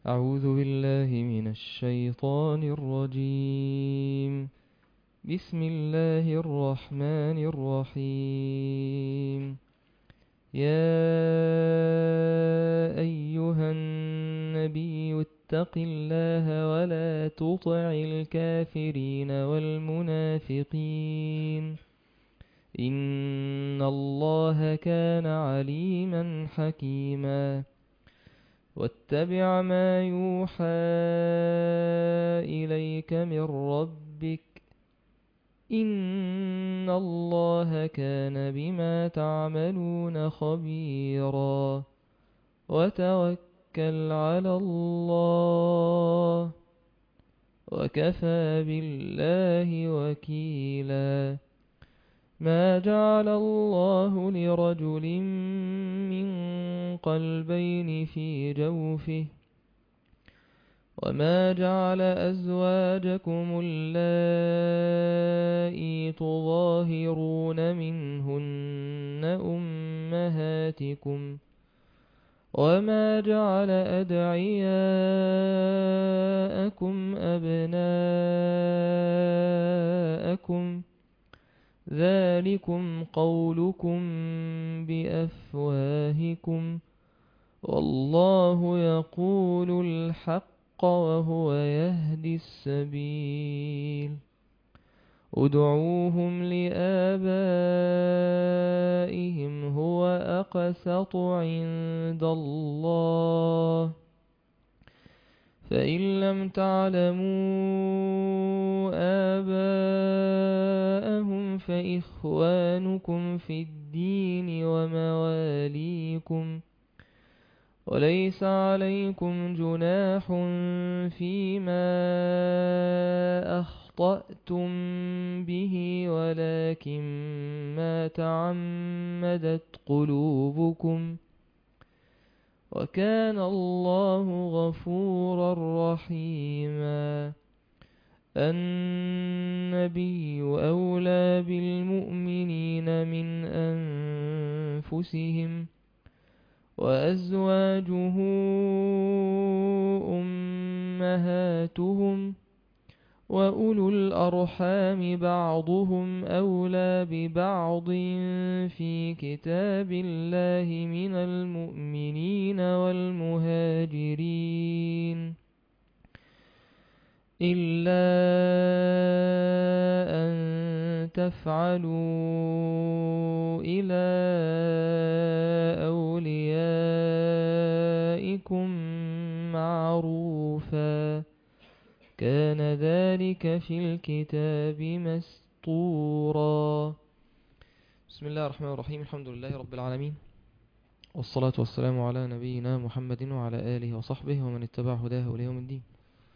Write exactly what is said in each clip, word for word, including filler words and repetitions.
أعوذ بالله من الشيطان الرجيم. بسم الله الرحمن الرحيم. يا أيها النبي اتق الله ولا تطع الكافرين والمنافقين إن الله كان عليما حكيما. واتبع ما يوحى إليك من ربك إن الله كان بما تعملون خبيرا. وتوكل على الله وكفى بالله وكيلا. ما جعل الله لرجل من قلبين في جوفه وما جعل أزواجكم اللائي تظاهرون منهن أمهاتكم وما جعل أدعياءكم أبناءكم ذلكم قولكم بأفواهكم والله يقول الحق وهو يهدي السبيل. ادعوهم لآبائهم هو أقسط عند الله فإن لم تعلموا آباءهم فإخوانكم في الدين ومواليكم وليس عليكم جناح فيما أخطأتم به ولكن ما تعمدت قلوبكم وكان الله غفورا رحيما. النبي أولى بالمؤمنين من أنفسهم وأزواجه أمهاتهم وأولو الأرحام بعضهم أولى ببعض في كتاب الله من المؤمنين والمهاجرين إلا أن تفعلوا إلى أوليائكم معروفا كان ذلك في الكتاب مسطورا. بسم الله الرحمن الرحيم. الحمد لله رب العالمين والصلاة والسلام على نبينا محمد وعلى آله وصحبه ومن اتبع هداه إلى يوم الدين.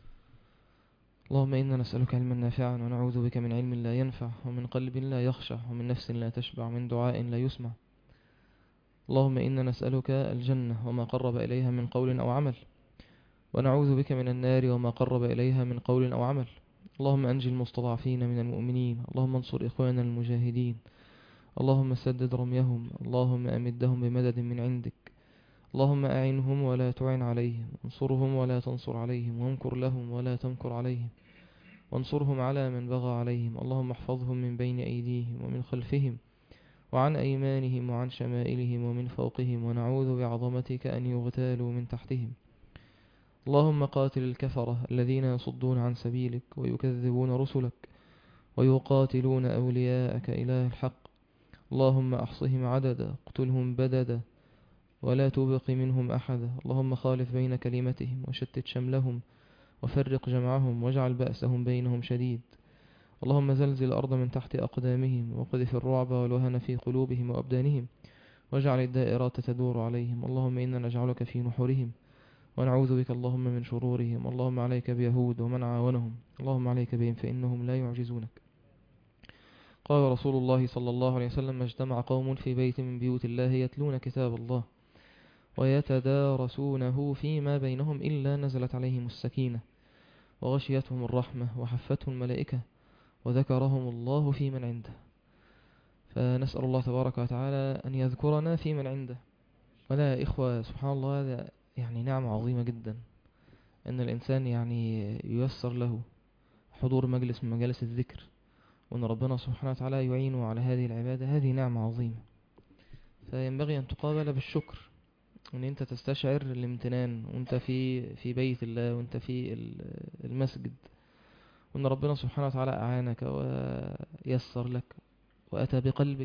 اللهم إنا نسألك علما نافعا ونعوذ بك من علم لا ينفع ومن قلب لا يخشع ومن نفس لا تشبع ومن دعاء لا يسمع. اللهم إنا نسألك الجنة وما قرب إليها من قول أو عمل ونعوذ بك من النار وما قرب إليها من قول أو عمل. اللهم أنجي المستضعفين من المؤمنين. اللهم انصر إخواننا المجاهدين. اللهم سدد رميهم. اللهم أمدهم بمدد من عندك. اللهم أعنهم ولا تعن عليهم وانصرهم ولا تنصر عليهم وامكر لهم ولا تمكر عليهم وانصرهم على من بغى عليهم. اللهم احفظهم من بين أيديهم ومن خلفهم وعن أيمانهم وعن شمائلهم ومن فوقهم ونعوذ بعظمتك أن يغتالوا من تحتهم. اللهم قاتل الكفرة الذين يصدون عن سبيلك ويكذبون رسلك ويقاتلون أولياءك إله الحق. اللهم أحصهم عددا اقتلهم بددا ولا تبق منهم أحدا. اللهم خالف بين كلمتهم وشتت شملهم وفرق جمعهم واجعل بأسهم بينهم شديد. اللهم زلزل الأرض من تحت أقدامهم وقذف الرعب والوهن في قلوبهم وأبدانهم واجعل الدائرات تدور عليهم. اللهم إنا نجعلك في نحورهم ونعوذ بك اللهم من شرورهم. اللهم عليك بيهود ومن عاونهم. اللهم عليك بهم فإنهم لا يعجزونك. قال رسول الله صلى الله عليه وسلم: ما اجتمع قوم في بيت من بيوت الله يتلون كتاب الله ويتدارسونه فيما بينهم إلا نزلت عليهم السكينة وغشيتهم الرحمة وحفتهم الملائكة وذكرهم الله في من عنده. فنسأل الله تبارك وتعالى أن يذكرنا في من عنده. ولا إخوة، سبحان الله، هذا يعني نعمة عظيمة جدا ان الانسان يعني ييسر له حضور مجلس من مجالس الذكر، وان ربنا سبحانه وتعالى يعينه على هذه العبادة، هذه نعمة عظيمة. فينبغي ان تقابل بالشكر، ان انت تستشعر الامتنان وانت في في بيت الله، وانت في المسجد، وان ربنا سبحانه وتعالى اعانك ويسر لك واتى بقلبك،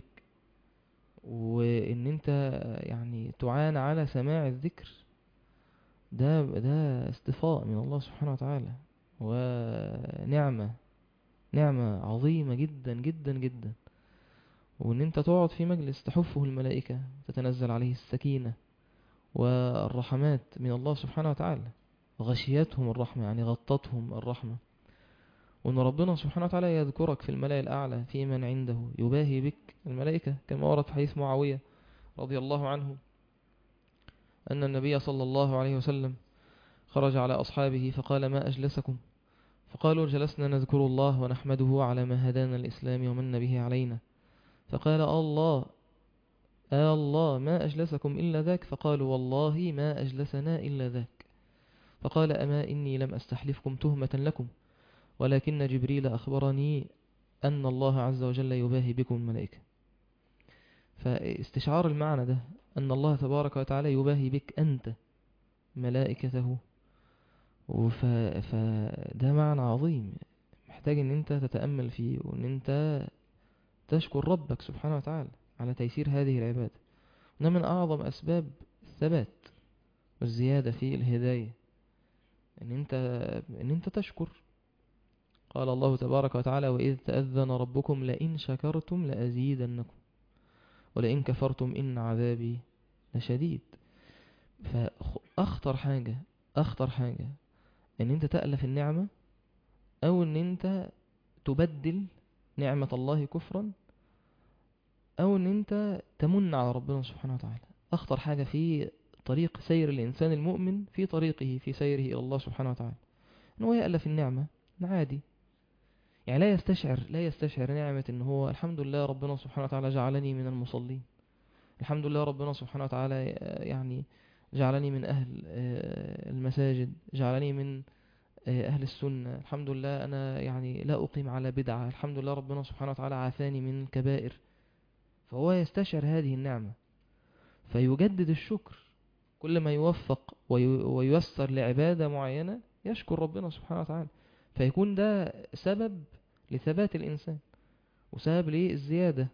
وان انت يعني تعان على سماع الذكر. ده ده اصطفاء من الله سبحانه وتعالى، ونعمة نعمة عظيمة جدا جدا جدا. وان انت تقعد في مجلس تحفه الملائكة، تتنزل عليه السكينة والرحمات من الله سبحانه وتعالى، غشيتهم الرحمة يعني غطتهم الرحمة. وان ربنا سبحانه وتعالى يذكرك في الملأ الأعلى في من عنده يباهي بك الملائكة، كما ورد في حديث معاوية رضي الله عنه أن النبي صلى الله عليه وسلم خرج على أصحابه فقال: ما أجلسكم؟ فقالوا: جلسنا نذكر الله ونحمده على ما هدانا الإسلام ومن به علينا. فقال: الله آه الله ما أجلسكم إلا ذاك؟ فقالوا: والله ما أجلسنا إلا ذاك. فقال: أما إني لم أستحلفكم تهمة لكم، ولكن جبريل أخبرني أن الله عز وجل يباهي بكم الملائكة. فاستشعار المعنى ده، أن الله تبارك وتعالى يباهي بك أنت ملائكته، فده معنى عظيم محتاج ان انت تتأمل فيه، وان انت تشكر ربك سبحانه وتعالى على تيسير هذه العبادة. وده من اعظم اسباب الثبات والزيادة في الهداية، ان انت ان انت تشكر. قال الله تبارك وتعالى: وإذ تأذن ربكم لئن شكرتم لأزيدنكم ولئن كفرتم إن عذابي لشديد. فأخطر حاجة أخطر حاجة ان انت تألف النعمة، او ان انت تبدل نعمة الله كفرا، او ان انت تمن على ربنا سبحانه وتعالى. اخطر حاجة في طريق سير الانسان المؤمن في طريقه في سيره الى الله سبحانه وتعالى ان هو يألف النعمة عادي، يعني لا يستشعر لا يستشعر نعمة ان هو الحمد لله ربنا سبحانه وتعالى جعلني من المصلين، الحمد لله ربنا سبحانه وتعالى يعني جعلني من اهل المساجد، جعلني من أهل السنة، الحمد لله أنا يعني لا أقيم على بدعة، الحمد لله ربنا سبحانه وتعالى عافاني من الكبائر. فهو يستشعر هذه النعمة فيجدد الشكر، كل ما يوفق وييسر لعبادة معينة يشكر ربنا سبحانه وتعالى، فيكون ده سبب لثبات الإنسان وسبب للزيادة.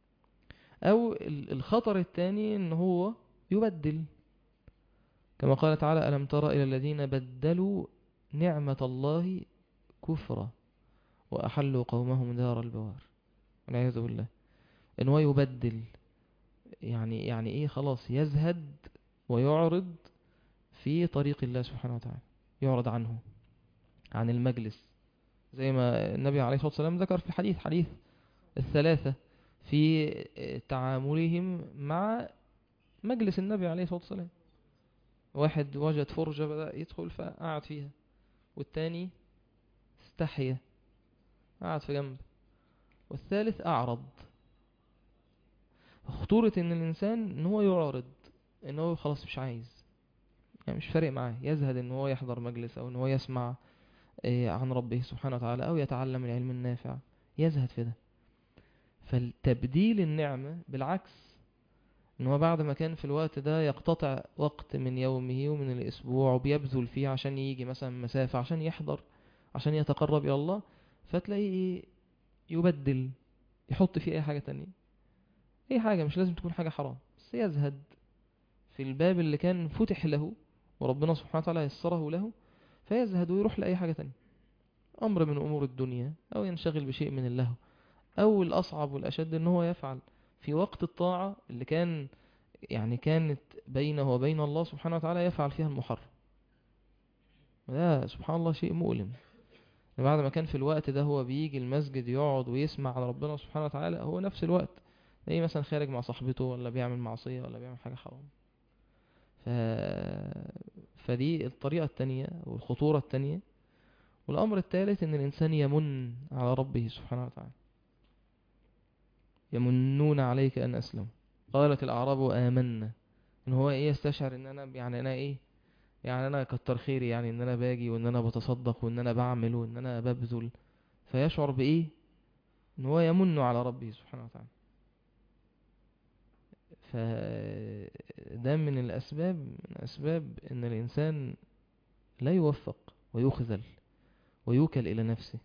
أو الخطر الثاني إن هو يبدل، كما قال تعالى: ألم تر إلى الذين بدلوا نعمة الله كفرا وأحلوا قومهم دار البوار، والعياذ بالله. إن هو يبدل يعني يعني إيه؟ خلاص يزهد ويعرض في طريق الله سبحانه وتعالى، يعرض عنه عن المجلس، زي ما النبي عليه الصلاة والسلام ذكر في حديث حديث الثلاثة في تعاملهم مع مجلس النبي عليه الصلاة والسلام. واحد وجد فرجة بدأ يدخل فقعد فيها، والتاني استحيا قعد في جنب، والثالث أعرض. خطورة ان الانسان ان هو يعرض، ان هو خلاص مش عايز، يعني مش فارق معاه، يزهد ان هو يحضر مجلس او ان هو يسمع عن ربه سبحانه وتعالى او يتعلم العلم النافع، يزهد في ده. فالتبديل النعمة بالعكس، ان هو بعد ما كان في الوقت ده يقتطع وقت من يومه ومن الاسبوع وبيبذل فيه عشان يجي مثلا مسافة عشان يحضر عشان يتقرب الى الله، فتلاقيه يبدل، يحط فيه اي حاجة تانية، اي حاجة مش لازم تكون حاجة حرام، بس يزهد في الباب اللي كان فتح له وربنا سبحانه وتعالى يسره له، فيزهد ويروح لأي حاجة تانية، أمر من أمور الدنيا، أو ينشغل بشيء من اللهو، أو الأصعب والأشد أنه هو يفعل في وقت الطاعة اللي كان يعني كانت بينه وبين الله سبحانه وتعالى يفعل فيها المحرم. وده سبحان الله شيء مؤلم، بعد ما كان في الوقت ده هو بيجي المسجد يقعد ويسمع على ربنا سبحانه وتعالى، هو نفس الوقت زي مثلا خارج مع صاحبته ولا بيعمل معصية ولا بيعمل حاجة حرام. ف... فدي الطريقة التانية والخطورة التانية. والأمر الثالث أن الإنسان يمن على ربه سبحانه وتعالى، يمنون عليك أن أسلم. قالت الأعراب آمنا، إن هو إيه؟ يستشعر إن أنا يعني أنا إيه يعني انا كتر خيري يعني ان انا باجي وان انا بتصدق وان انا بعمل وان انا ببذل، فيشعر بايه؟ ان هو يمن على ربه سبحانه وتعالى. فده من الاسباب من اسباب ان الانسان لا يوفق ويخذل ويوكل الى نفسه.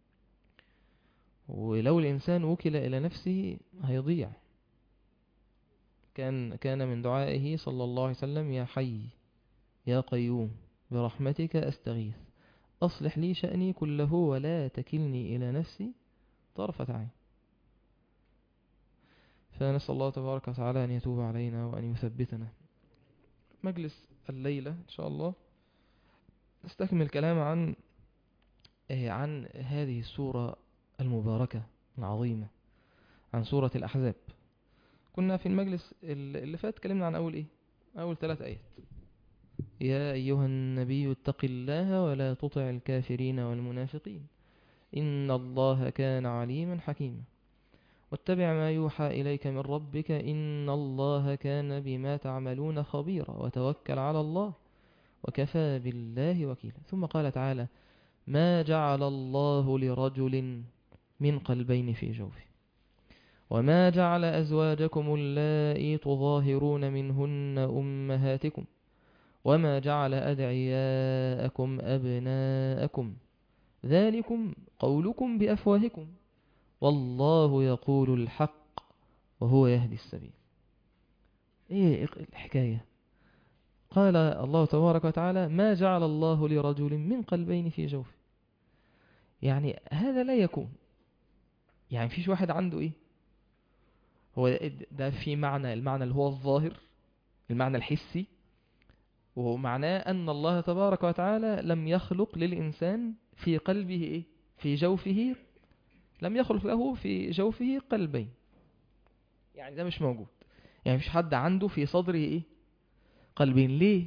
ولو الانسان وكل الى نفسه هيضيع. كان كان من دعائه صلى الله عليه وسلم: يا حي يا قيوم برحمتك استغيث اصلح لي شأني كله ولا تكلني الى نفسي طرفة عين. فنسأل الله تبارك وتعالى أن يتوب علينا وأن يثبتنا. مجلس الليلة إن شاء الله نستكمل الكلام عن عن هذه السورة المباركة العظيمة، عن سورة الأحزاب. كنا في المجلس اللي فات اتكلمنا عن أول إيه؟ أول ثلاث آيات: يا أيها النبي اتق الله ولا تطع الكافرين والمنافقين إن الله كان عليما حكيما واتبع ما يوحى إليك من ربك إن الله كان بما تعملون خبيرا وتوكل على الله وكفى بالله وكيلا. ثم قال تعالى: ما جعل الله لرجل من قلبين في جوفه وما جعل أزواجكم اللائي تظاهرون منهن أمهاتكم وما جعل أدعياءكم أبناءكم ذلكم قولكم بأفواهكم والله يقول الحق وهو يهدي السبيل. ايه الحكاية؟ قال الله تبارك وتعالى: ما جعل الله لرجل من قلبين في جوفه. يعني هذا لا يكون، يعني فيش واحد عنده ايه، هو ده في معنى، المعنى اللي هو الظاهر، المعنى الحسي، وهو معناه أن الله تبارك وتعالى لم يخلق للإنسان في قلبه ايه، في جوفه، لم يخلق له في جوفه قلبين. يعني ده مش موجود، يعني مش حد عنده في صدره ايه، قلبين. ليه؟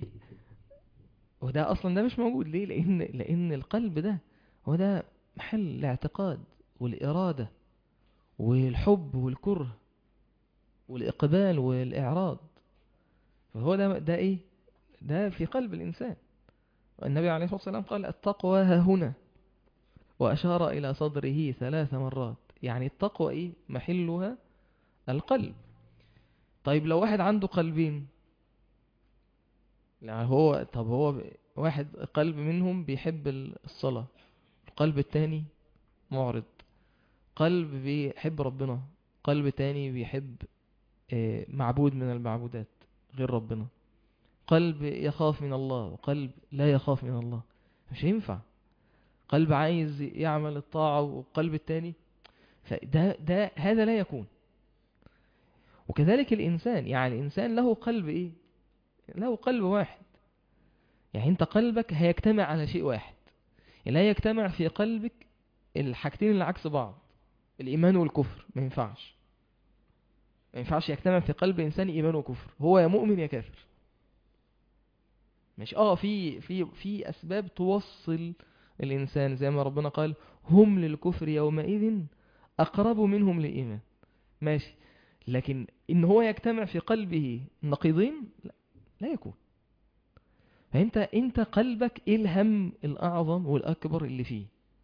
وده اصلا ده مش موجود. ليه؟ لان لان القلب ده هو ده محل الاعتقاد والإرادة والحب والكره والإقبال والإعراض. فهو ده ده ايه، ده في قلب الإنسان. والنبي عليه الصلاة والسلام قال: التقوى ها هنا، وأشار إلى صدره ثلاث مرات. يعني التقوى ايه، محلها القلب. طيب لو واحد عنده قلبين، يعني هو طب هو واحد قلب منهم بيحب الصلاة، القلب التاني معرض، قلب بيحب ربنا، قلب تاني بيحب معبود من المعبودات غير ربنا، قلب يخاف من الله وقلب لا يخاف من الله. مش ينفع. قلب عايز يعمل الطاعة وقلب التاني، فده ده هذا لا يكون. وكذلك الإنسان، يعني الإنسان له قلب إيه، له قلب واحد. يعني انت قلبك هيجتمع على شيء واحد، لا يجتمع في قلبك الحاجتين اللي عكس بعض، الإيمان والكفر. ما ينفعش ما ينفعش يجتمع في قلب إنسان إيمان وكفر، هو يا مؤمن يا كافر. مش اه في في في أسباب توصل الإنسان، زي ما ربنا قال: هم للكفر يومئذ أقرب منهم للإيمان. ماشي، لكن إن هو يجتمع في قلبه نقيضين لا, لا يكون. فأنت انت قلبك ايه الهم الأعظم والأكبر اللي فيه؟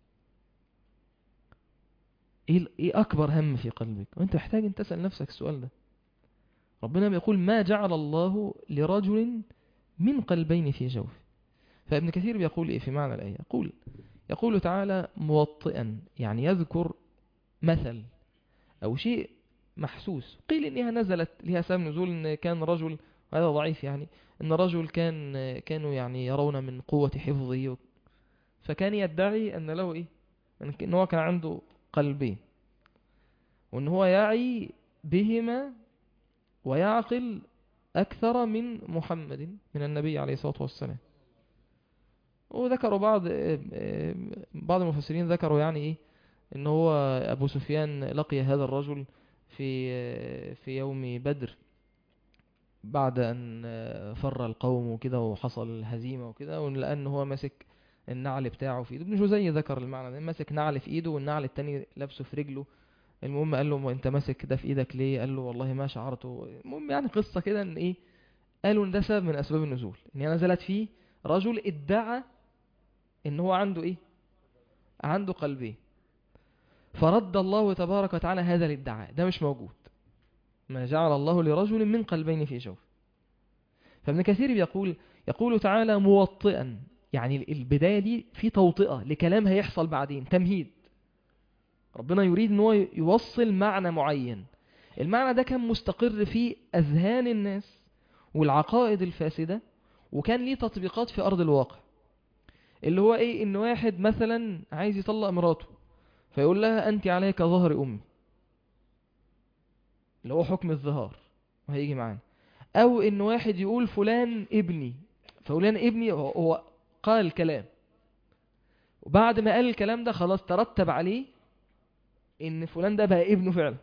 ايه ايه أكبر هم في قلبك؟ وانت محتاج ان تسأل نفسك السؤال ده. ربنا بيقول: ما جعل الله لرجل من قلبين في جوفه. فابن كثير بيقول ايه في معنى الآية؟ يقول يقول تعالى موطئا، يعني يذكر مثل أو شيء محسوس. قيل إنها نزلت لها سبب نزول، إن كان رجل، هذا ضعيف يعني، إن رجل كان كانوا يعني يرون من قوة حفظه، فكان يدعي أن له إيه، إن هو كان عنده قلبين، وإن هو يعي بهما ويعقل أكثر من محمد، من النبي عليه الصلاة والسلام. وذكروا بعض بعض المفسرين ذكروا يعني إيه، إن هو أبو سفيان لقي هذا الرجل في في يوم بدر بعد أن فر القوم وكده وحصل الهزيمة وكده، ولأن هو ماسك النعل بتاعه في ايده. ابن جوزي ذكر المعنى ده، ماسك نعل في ايده والنعل التاني لابسه في رجله. المهم قال له: انت ماسك ده في ايدك ليه؟ قال له: والله ما شعرته. المهم يعني قصة كده ان ايه، قالوا ان ده سبب من اسباب النزول، ان هي نزلت فيه رجل ادعى ان هو عنده ايه؟ عنده قلبين، فرد الله تبارك وتعالى هذا الادعاء، ده مش موجود. ما جعل الله لرجل من قلبين في جوف. فابن كثير بيقول يقول تعالى موطئا، يعني البداية دي في توطئة لكلام هيحصل بعدين، تمهيد. ربنا يريد ان هو يوصل معنى معين، المعنى ده كان مستقر في أذهان الناس والعقائد الفاسدة، وكان ليه تطبيقات في أرض الواقع. اللي هو ايه؟ ان واحد مثلا عايز يطلق مراته، فيقول لها أنت عليك ظهر أمي، اللي هو حكم الظهار وهيجي معانا. أو إن واحد يقول فلان ابني، فلان ابني هو قال الكلام، وبعد ما قال الكلام ده خلاص ترتب عليه إن فلان ده بقى ابنه فعلا،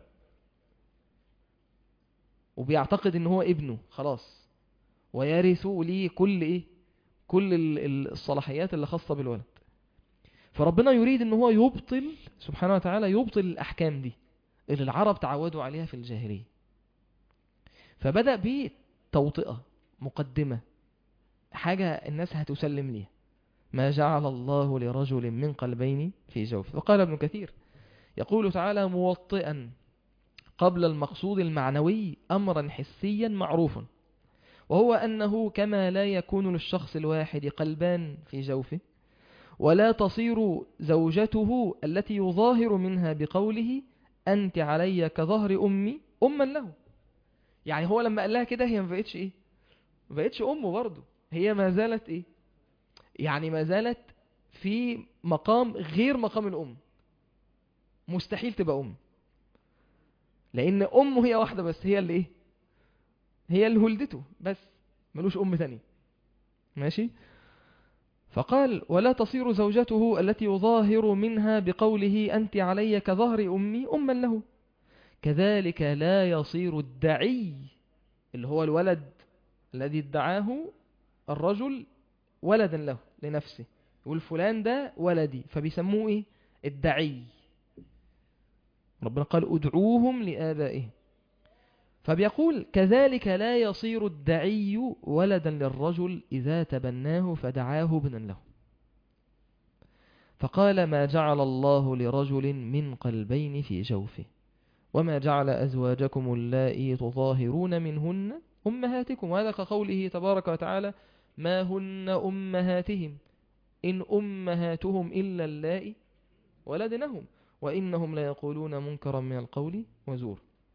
وبيعتقد إن هو ابنه خلاص، ويرثوا ليه كل إيه؟ كل الصلاحيات اللي خاصة بالولد. فربنا يريد إن هو يبطل سبحانه وتعالى، يبطل الأحكام دي اللي العرب تعودوا عليها في الجاهلية. فبدأ بتوطئة مقدمة، حاجة الناس هتسلم ليها. ما جعل الله لرجل من قلبين في جوفه. وقال ابن كثير يقول تعالى موطئا قبل المقصود المعنوي أمرا حسيا معروفا، وهو أنه كما لا يكون للشخص الواحد قلبان في جوفه، ولا تصير زوجته التي يظاهر منها بقوله أنت علي كظهر أمي أما له. يعني هو لما قال لها كده هي ما بقتش إيه؟ ما بقتش أمه برضه، هي ما زالت إيه؟ يعني ما زالت في مقام غير مقام الأم، مستحيل تبقى أم، لأن أمه هي واحدة بس، هي اللي إيه؟ هي اللي ولدته بس، ملوش أم تانية. ماشي؟ فقال ولا تصير زوجته التي يظاهر منها بقوله أنت علي كظهر أمي أما له، كذلك لا يصير الدعي اللي هو الولد الذي ادعاه الرجل ولدا له لنفسه، يقول فلان ده ولدي، فبيسموه ايه؟ الدعي. ربنا قال ادعوهم لآبائهم، فبيقول كذلك لا يصير الدعي ولدا للرجل إذا تبناه فدعاه ابنا له. فقال ما جعل الله لرجل من قلبين في جوفه، وما جعل أزواجكم اللائي تظاهرون منهن أمهاتكم، وهذا كقوله تبارك وتعالى ما هن أمهاتهم إن أمهاتهم إلا اللائي ولدنهم وإنهم ليقولون منكرا من القول وزور.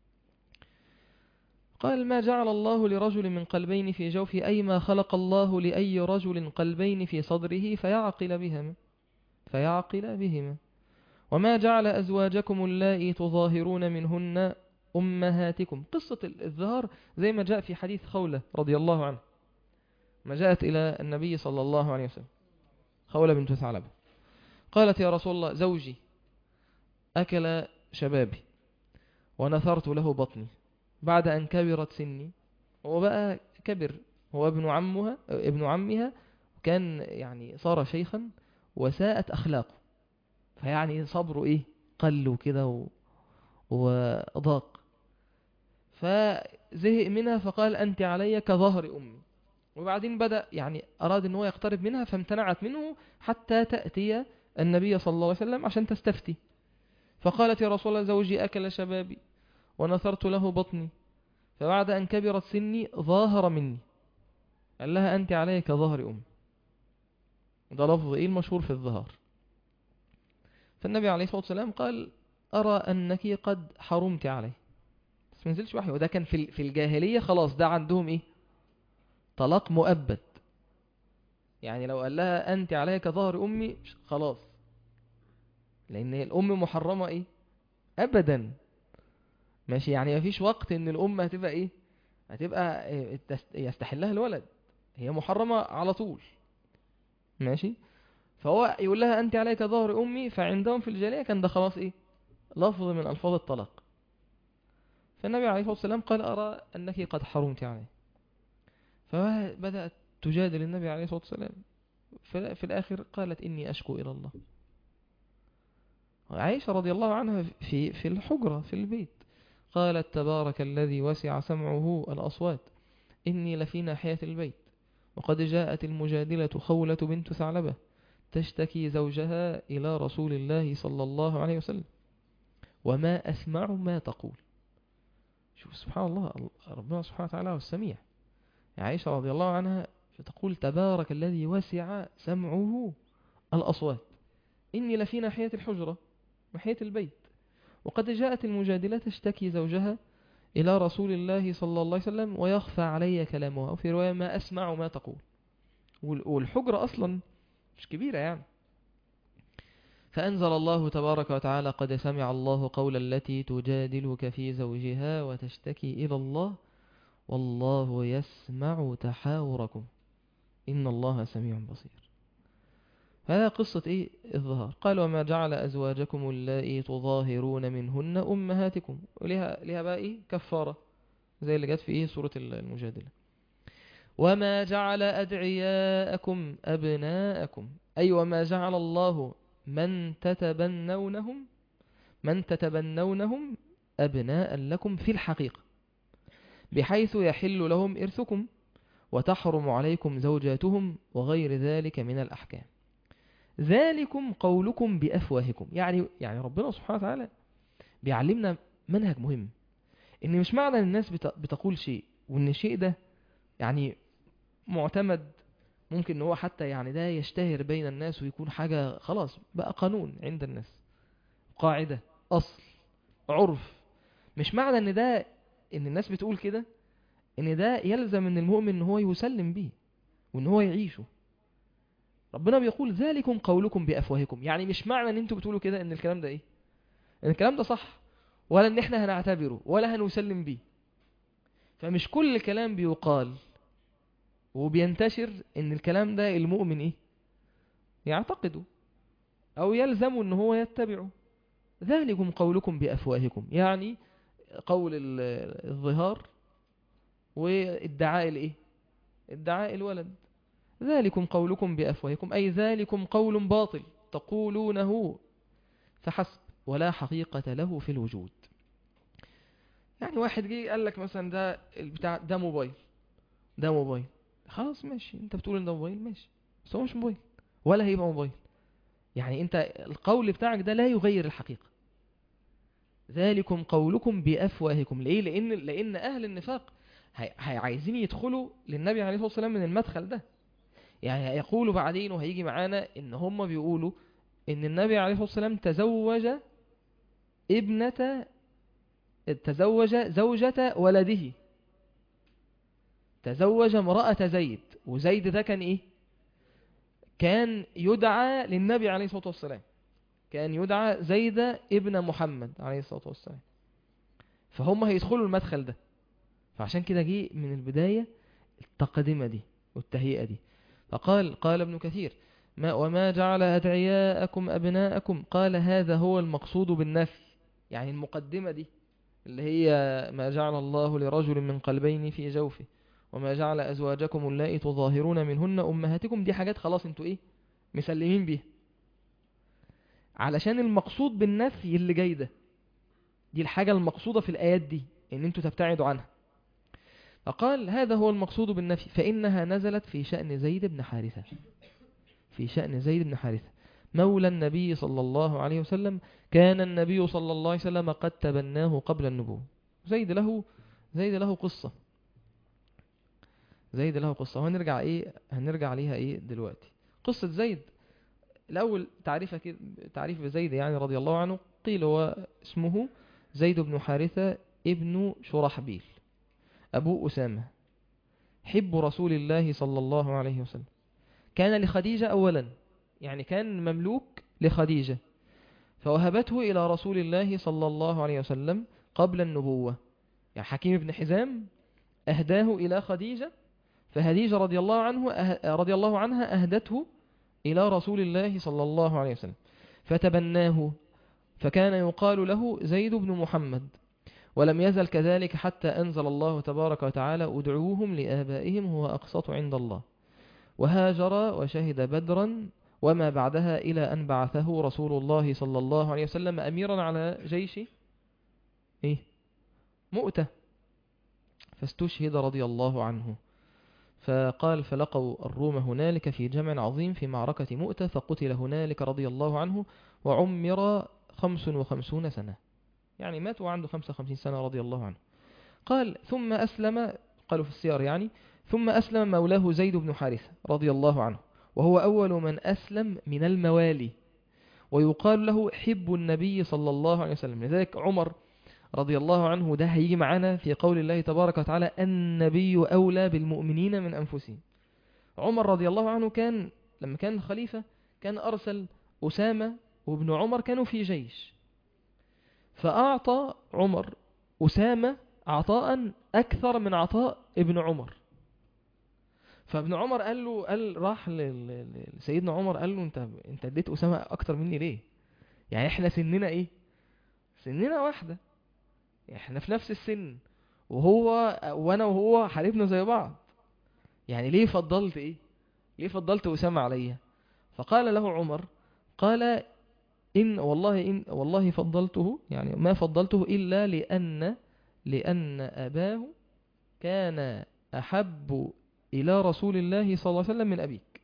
قال ما جعل الله لرجل من قلبين في جوفه أي ما خلق الله لأي رجل قلبين في صدره فيعقل بهما فيعقل بهما وما جعل أزواجكم اللائي تظاهرون منهن أمهاتكم. قصة الظهار زي ما جاء في حديث خولة رضي الله عنه، ما جاءت إلى النبي صلى الله عليه وسلم، خولة بنت ثعلبة، قالت يا رسول الله زوجي أكل شبابي ونثرت له بطني بعد أن كبرت سني. هو بقى كبر، هو ابن عمها ابن عمها، وكان يعني صار شيخا وساءت أخلاقه، فيعني صبره إيه؟ قل كده و... وضاق، فزهق منها فقال أنت علي كظهر أمي. وبعدين بدأ يعني أراد أنه يقترب منها فامتنعت منه حتى تأتي النبي صلى الله عليه وسلم عشان تستفتي. فقالت يا رسول الله زوجي أكل شبابي ونثرت له بطني فبعد أن كبرت سني ظاهر مني. قال لها أنت علي كظهر أمي. ده لفظ إيه المشهور في الظهار. فالنبي عليه الصلاة والسلام قال أرى أنك قد حرمت عليه، بس ما نزلش وحي. وده كان في في الجاهلية خلاص، ده عندهم إيه؟ طلاق مؤبد. يعني لو قال لها أنت علي كظهر أمي خلاص، لأن الأم محرمة إيه؟ أبدا. ماشي؟ يعني ما فيش وقت إن الأم هتبقى إيه؟ هتبقى يستحلها الولد، هي محرمة على طول. ماشي؟ فهو يقول لها أنت عليك ظهر أمي، فعندهم في الجاهلية كان ده خلاص إيه؟ لفظ من ألفاظ الطلاق. فالنبي عليه الصلاة والسلام قال أرى أنك قد حرمت عليه. فبدأت تجادل النبي عليه الصلاة والسلام، في الآخر قالت إني أشكو إلى الله. عائشة رضي الله عنها في في الحجرة في البيت قالت تبارك الذي وسع سمعه الأصوات إني لفي ناحية البيت وقد جاءت المجادلة خولة بنت ثعلبة تشتكي زوجها إلى رسول الله صلى الله عليه وسلم وما أسمع ما تقول. شوف سبحان الله، ربنا سبحانه وتعالى والسميع. عائشة رضي الله عنها فتقول تبارك الذي وسع سمعه الأصوات، إني لفي ناحية الحجرة ناحية البيت، وقد جاءت المجادلة تشتكي زوجها إلى رسول الله صلى الله عليه وسلم ويخفى علي كلامها، وفي رواية ما أسمع ما تقول. والحجرة أصلا مش كبيرة يعني. فأنزل الله تبارك وتعالى قد سمع الله قول التي تجادلك في زوجها وتشتكي إلى الله والله يسمع تحاوركم إن الله سميع بصير. هذا قصة إيه؟ الظهار. قال وما جعل أزواجكم اللائي تظاهرون منهن أمهاتكم، ولها لها بقى إيه؟ كفارة زي اللي جت في إيه؟ سورة المجادلة. وما جعل أدعياءكم أبناءكم، أي وما جعل الله من تتبنونهم من تتبنونهم أبناء لكم في الحقيقة، بحيث يحل لهم إرثكم وتحرم عليكم زوجاتهم وغير ذلك من الأحكام. ذلكم قولكم بأفواهكم. يعني يعني ربنا سبحانه وتعالى بيعلمنا منهج مهم، إن مش معنى أن الناس بتقول شيء وإن الشيء ده يعني معتمد، ممكن ان هو حتى يعني ده يشتهر بين الناس ويكون حاجة خلاص بقى قانون عند الناس، قاعدة، أصل، عرف. مش معنى ان ده ان الناس بتقول كده ان ده يلزم من المؤمن ان هو يسلم به وان هو يعيشه. ربنا بيقول ذلكم قولكم بأفواهكم، يعني مش معنى ان انتوا بتقولوا كده ان الكلام ده ايه، ان الكلام ده صح، ولا ان احنا هنعتبره ولا هنسلم به. فمش كل كلام بيقال وبينتشر ان الكلام ده المؤمن ايه يعتقده او يلزم ان هو يتبعه. ذلكم قولكم بأفواهكم، يعني قول الظهار وادعاء الايه، ادعاء الولد. ذلكم قولكم بأفواهكم أي ذلكم قول باطل تقولونه فحسب ولا حقيقة له في الوجود. يعني واحد جه قال لك مثلا ده البتاع ده موبايل، ده موبايل، خلاص ماشي، انت بتقول ان ده موبايل ماشي، بس هو مش موبايل ولا هيبقى موبايل. يعني انت القول بتاعك ده لا يغير الحقيقة. ذلكم قولكم بأفواهكم. ليه؟ لأن, لأن أهل النفاق هي عايزين يدخلوا للنبي عليه الصلاة والسلام من المدخل ده. يعني هيقولوا بعدين وهيجي معانا ان هم بيقولوا ان النبي عليه الصلاة والسلام تزوج ابنة تزوج زوجة ولده، تزوج امرأة زيد، وزيد ده كان ايه، كان يدعى للنبي عليه الصلاة والسلام، كان يدعى زيد ابن محمد عليه الصلاة والسلام. فهم هيدخلوا المدخل ده، فعشان كده جه من البداية التقدمة دي والتهيئة دي. فقال قال ابن كثير ما وما جعل أدعياءكم أبناءكم، قال هذا هو المقصود بالنفي. يعني المقدمة دي اللي هي ما جعل الله لرجل من قلبين في جوفه وما جعل أزواجكم اللائي تظاهرون منهن أمهاتكم، دي حاجات خلاص انتوا ايه مسلمين بيها، علشان المقصود بالنفي اللي جاي ده، دي الحاجة المقصودة في الآيات دي ان انتوا تبتعدوا عنها. فقال هذا هو المقصود بالنفي، فإنها نزلت في شأن زيد بن حارثة، في شأن زيد بن حارثة مولى النبي صلى الله عليه وسلم، كان النبي صلى الله عليه وسلم قد تبناه قبل النبوة. زيد له زيد له قصة زيد له قصة وهنرجع ايه هنرجع عليها ايه دلوقتي. قصة زيد الأول تعريفه كده، تعريف بزيد يعني رضي الله عنه. قيل هو اسمه زيد بن حارثة ابن شرحبيل أبو أسامة، حب رسول الله صلى الله عليه وسلم. كان لخديجة أولا، يعني كان مملوك لخديجة، فوهبته إلى رسول الله صلى الله عليه وسلم قبل النبوة. يعني حكيم بن حزام أهداه إلى خديجة، فخديجة رضي الله عنه أه رضي الله عنها أهدته إلى رسول الله صلى الله عليه وسلم فتبناه، فكان يقال له زيد بن محمد، ولم يزل كذلك حتى أنزل الله تبارك وتعالى ادعوهم لآبائهم هو أقسط عند الله. وهاجر وشهد بدرا وما بعدها إلى أن بعثه رسول الله صلى الله عليه وسلم أميرا على جيش إيه؟ مؤتة، فاستشهد رضي الله عنه. فقال فلقوا الروم هنالك في جمع عظيم في معركة مؤتة، فقتل هنالك رضي الله عنه وعمر خمس وخمسون سنة، يعني مات وعنده خمسة وخمسين سنة رضي الله عنه. قال ثم أسلم، قالوا في السيار يعني، ثم أسلم مولاه زيد بن حارثة رضي الله عنه، وهو أول من أسلم من الموالي، ويقال له حب النبي صلى الله عليه وسلم. لذلك عمر رضي الله عنه ده هيجي معنا في قول الله تبارك وتعالى النبي أولى بالمؤمنين من أنفسهم. عمر رضي الله عنه كان لما كان خليفة كان أرسل أسامة وابن عمر كانوا في جيش، فأعطى عمر أسامة عطاء أكثر من عطاء ابن عمر. فابن عمر قال له، قال راح لسيدنا عمر قال له انت انت اديت أسامة أكتر مني ليه؟ يعني احنا سننا ايه؟ سننا واحدة، احنا في نفس السن، وهو وانا وهو حاربنا زي بعض، يعني ليه فضلت ايه؟ ليه فضلت أسامة عليا؟ فقال له عمر، قال إن والله إن والله فضلته، يعني ما فضلته إلا لأن لأن أباه كان أحب إلى رسول الله صلى الله عليه وسلم من أبيك،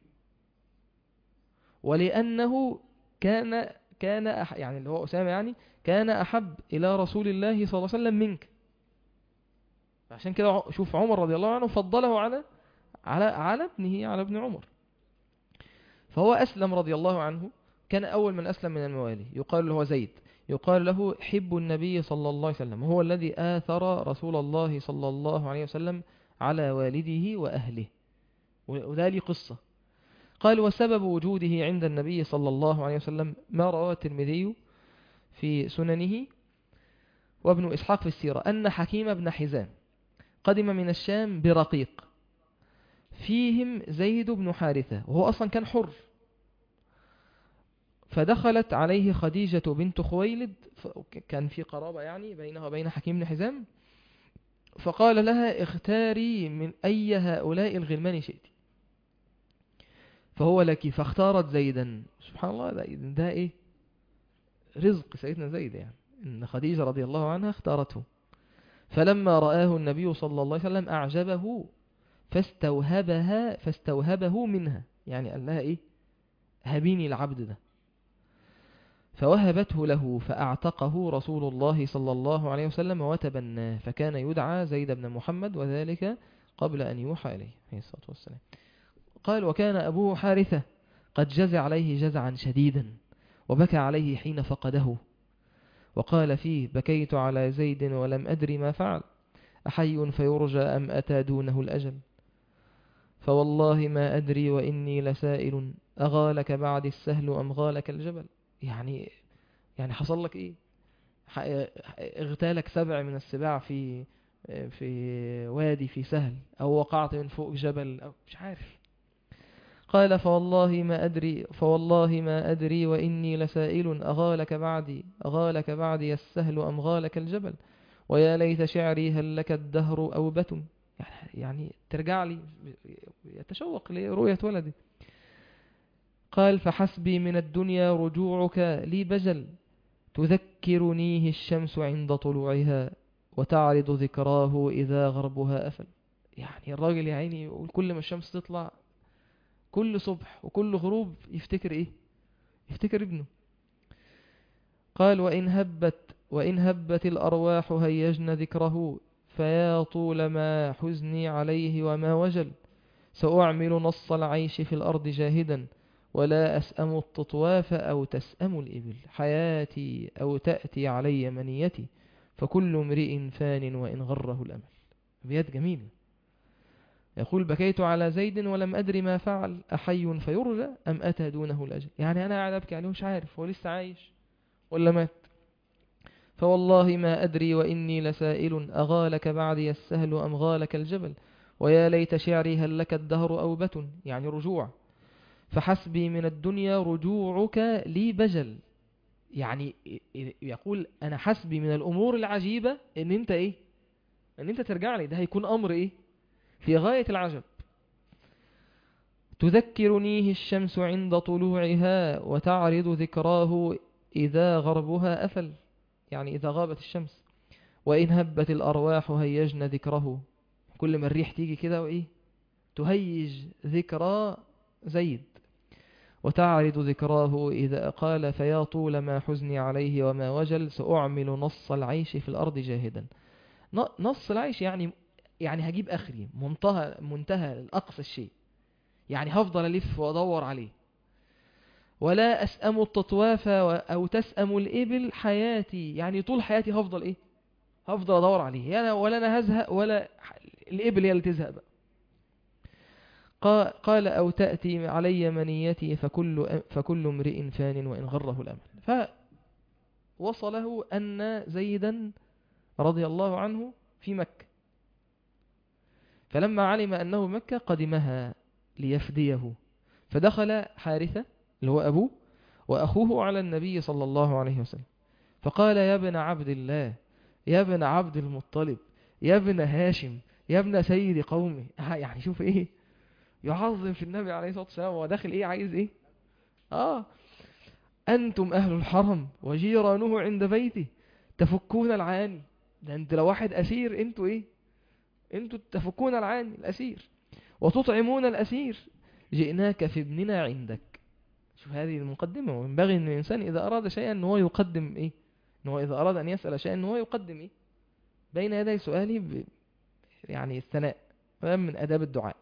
ولأنه كان كان أح يعني اللي هو أسامة يعني كان أحب إلى رسول الله صلى الله عليه وسلم منك. عشان كده شوف عمر رضي الله عنه فضله على على على ابنه، على ابن عمر. فهو أسلم رضي الله عنه، كان أول من أسلم من الموالي، يقال له زيد، يقال له حب النبي صلى الله عليه وسلم، هو الذي آثر رسول الله صلى الله عليه وسلم على والده وأهله، وده لي قصة. قال وسبب وجوده عند النبي صلى الله عليه وسلم ما رواه الترمذي في سننه وابن إسحاق في السيرة أن حكيم بن حزام قدم من الشام برقيق فيهم زيد بن حارثة، وهو أصلا كان حر، فدخلت عليه خديجة بنت خويلد، كان في قرابة يعني بينها وبين حكيم بن حزام، فقال لها اختاري من أي هؤلاء الغلمان شئت فهو لك، فاختارت زيدا. سبحان الله، ده, ده ايه رزق سيدنا زيد، يعني ان خديجة رضي الله عنها اختارته. فلما رآه النبي صلى الله عليه وسلم أعجبه فاستوهبها فاستوهبه منها، يعني قال لها ايه هبيني العبد ده، فوهبته له فأعتقه رسول الله صلى الله عليه وسلم وتبناه، فكان يدعى زيد بن محمد، وذلك قبل أن يوحى إليه عليه الصلاة والسلام. قال وكان أبوه حارثة قد جزع عليه جزعا شديدا وبكى عليه حين فقده، وقال فيه بكيت على زيد ولم أدري ما فعل، أحي فيرجى أم أتى دونه الأجل، فوالله ما أدري وإني لسائل أغالك بعد السهل أم غالك الجبل. يعني يعني حصل لك إيه؟ اغتالك سبع من السباع في في وادي في سهل، أو وقعت من فوق جبل، أو مش عارف. قال فوالله ما أدري فوالله ما أدري وإني لسائل أغالك بعدي أغالك بعدي السهل أم غالك الجبل، ويا ليت شعري هل لك الدهر أوبة، يعني ترجع لي، يتشوق لرؤية ولدي. قال فحسبي من الدنيا رجوعك لي بجل، تذكرنيه الشمس عند طلوعها وتعرض ذكراه إذا غربها أفل. يعني الراجل يا عيني يقول كل ما الشمس تطلع كل صبح وكل غروب يفتكر إيه؟ يفتكر ابنه. قال وإن هبت وإن هبت الأرواح هيجن ذكره، فيا طول ما حزني عليه وما وجل، سأعمل نص العيش في الأرض جاهدا، ولا أسأم التطواف أو تسأم الإبل، حياتي أو تأتي علي منيتي، فكل امرئ فان وإن غره الأمل. أبيات جميلة. يقول بكيت على زيد ولم أدري ما فعل، أحي فيرجى أم أتى دونه الأجل، يعني أنا قاعد أبكي عليه مش عارف هو لسه عايش ولا مات. فوالله ما أدري وإني لسائل أغالك بعدي السهل أم غالك الجبل، ويا ليت شعري هل لك الدهر أوبة، يعني رجوع، فحسبي من الدنيا رجوعك لي بجل، يعني يقول أنا حسبي من الأمور العجيبة إن أنت إيه، إن أنت ترجع لي، ده هيكون أمر إيه في غاية العجب. تذكرنيه الشمس عند طلوعها وتعرض ذكراه إذا غربها أفل، يعني إذا غابت الشمس. وإن هبت الأرواح هيجن ذكره، كل ما الريح تيجي كده وإيه تهيج ذكرى زيد وتعرض ذكراه إذا قال فيا طول ما حزني عليه وما وجل سأعمل نص العيش في الأرض جاهدا. نص العيش يعني يعني هجيب آخري منتهى منتهى الأقصى الشيء، يعني هفضل ألف وأدور عليه. ولا أسأم التطواف أو تسأم الإبل حياتي، يعني طول حياتي هفضل إيه، هفضل أدور عليه يعني، ولا أنا هزهق ولا الإبل هي اللي تزهق بقى. قال أو تأتي علي منيتي فكل, فكل امرئ فان وإن غره الأمل. فوصله أن زيدا رضي الله عنه في مكة، فلما علم أنه مكة قدمها ليفديه، فدخل حارثة اللي هو أبوه وأخوه على النبي صلى الله عليه وسلم فقال يا ابن عبد الله، يا ابن عبد المطلب، يا ابن هاشم، يا ابن سيد قومي. يعني شوف ايه، يعظم في النبي عليه الصلاة والسلام. هو داخل ايه، عايز ايه، اه انتم اهل الحرم وجيرانه عند بيته تفكون العاني. ده انت لو واحد اسير، انتوا ايه، انتوا تفكون العاني الاسير وتطعمون الاسير. جئناك في ابننا عندك. شوف هذه المقدمة. وينبغي ان الانسان اذا اراد شيئا ان هو يقدم ايه، ان هو اذا اراد ان يسأل شيئا ان هو يقدم ايه بين يدي سؤاله ب... يعني الثناء من اداب الدعاء.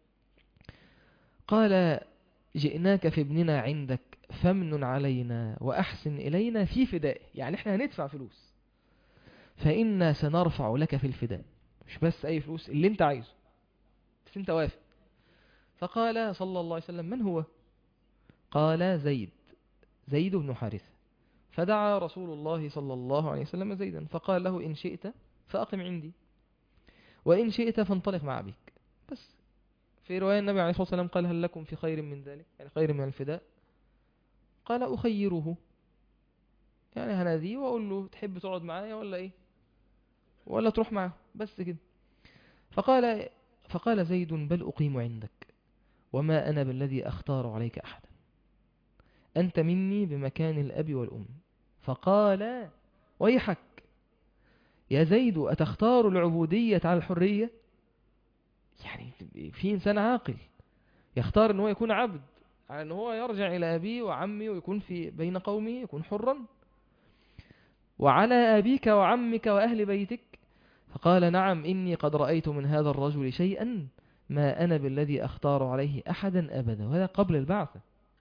قال جئناك في ابننا عندك فمن علينا وأحسن إلينا في فدائه، يعني احنا هندفع فلوس، فإنا سنرفع لك في الفداء. مش بس أي فلوس، اللي انت عايزه بس انت وافق. فقال صلى الله عليه وسلم من هو؟ قال زيد، زيد بن حارثة. فدعا رسول الله صلى الله عليه وسلم زيدا فقال له إن شئت فأقم عندي وإن شئت فانطلق مع أبيك. بس في رواية النبي عليه الصلاة والسلام قال هل لكم في خير من ذلك، يعني خير من الفداء؟ قال أخيره، يعني هناديه وأقول له تحب تقعد معايا ولا إيه، ولا تروح معه، بس كده. فقال فقال زيد بل أقيم عندك وما أنا بالذي أختار عليك أحدا، أنت مني بمكان الأب والأم. فقال ويحك يا زيد أتختار العبودية على الحرية؟ يعني في إنسان عاقل يختار أنه يكون عبد على أنه هو يرجع إلى أبيه وعمي ويكون في بين قومه يكون حرا، وعلى أبيك وعمك وأهل بيتك؟ فقال نعم إني قد رأيت من هذا الرجل شيئا ما أنا بالذي أختار عليه أحدا أبدا. وهذا قبل البعثة.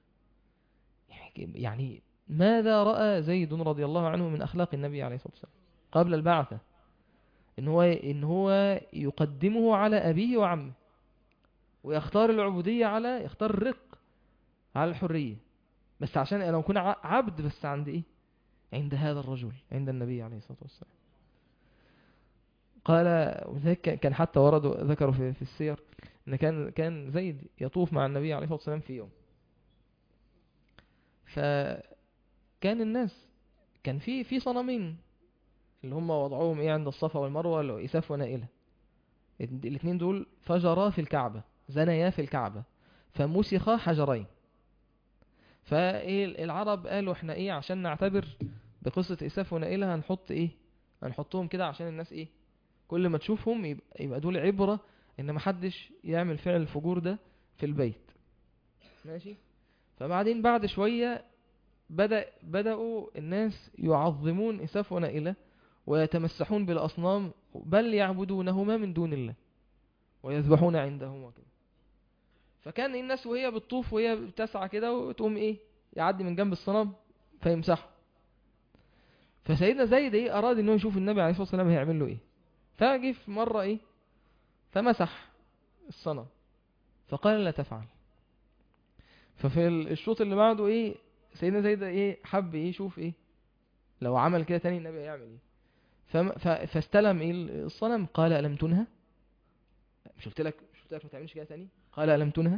يعني ماذا رأى زيد رضي الله عنه من أخلاق النبي عليه الصلاة والسلام قبل البعثة؟ إن هو, إن هو يقدمه على أبيه وعمه، ويختار العبودية على، يختار الرق على الحرية، بس عشان أنا أكون عبد بس عند إيه، عند هذا الرجل، عند النبي عليه الصلاة والسلام. قال وذلك كان حتى وردوا ذكروا في, في السير ان كان كان زيد يطوف مع النبي عليه الصلاة والسلام في يوم، فكان الناس كان في في صنمين اللي هم وضعوهم ايه عند الصفا والمروه، اللي هو إساف ونائلة. الاثنين دول فجرا في الكعبة، زنيا في الكعبة، فمسخا حجرين. فالعرب قالوا احنا ايه عشان نعتبر بقصة إساف ونائلة هنحط ايه، هنحطهم كده عشان الناس ايه كل ما تشوفهم يبقى, يبقى دول عبرة ان محدش يعمل فعل الفجور ده في البيت. ماشي. فبعدين بعد شوية بدأ بدأوا الناس يعظمون إساف ونائلة ويتمسحون بالأصنام، بل يعبدونهما من دون الله ويذبحون عندهما كده. فكان الناس وهي بتطوف وهي بتسعى كده وتقوم ايه يعدي من جنب الصنم فيمسحه. فسيدنا زيد ايه اراد انه يشوف النبي عليه الصلاة والسلام هيعمل له ايه، فجي في مرة ايه فمسح الصنم فقال لا تفعل. ففي الشوط اللي بعده ايه سيدنا زيد ايه حب ايه يشوف ايه لو عمل كده تاني النبي هيعمل ايه. فاستلم ايه الصنم قال ألم تنهى، مش قلت لك مش قلت لك ما تعملش كده تاني، قال ألم تنهى.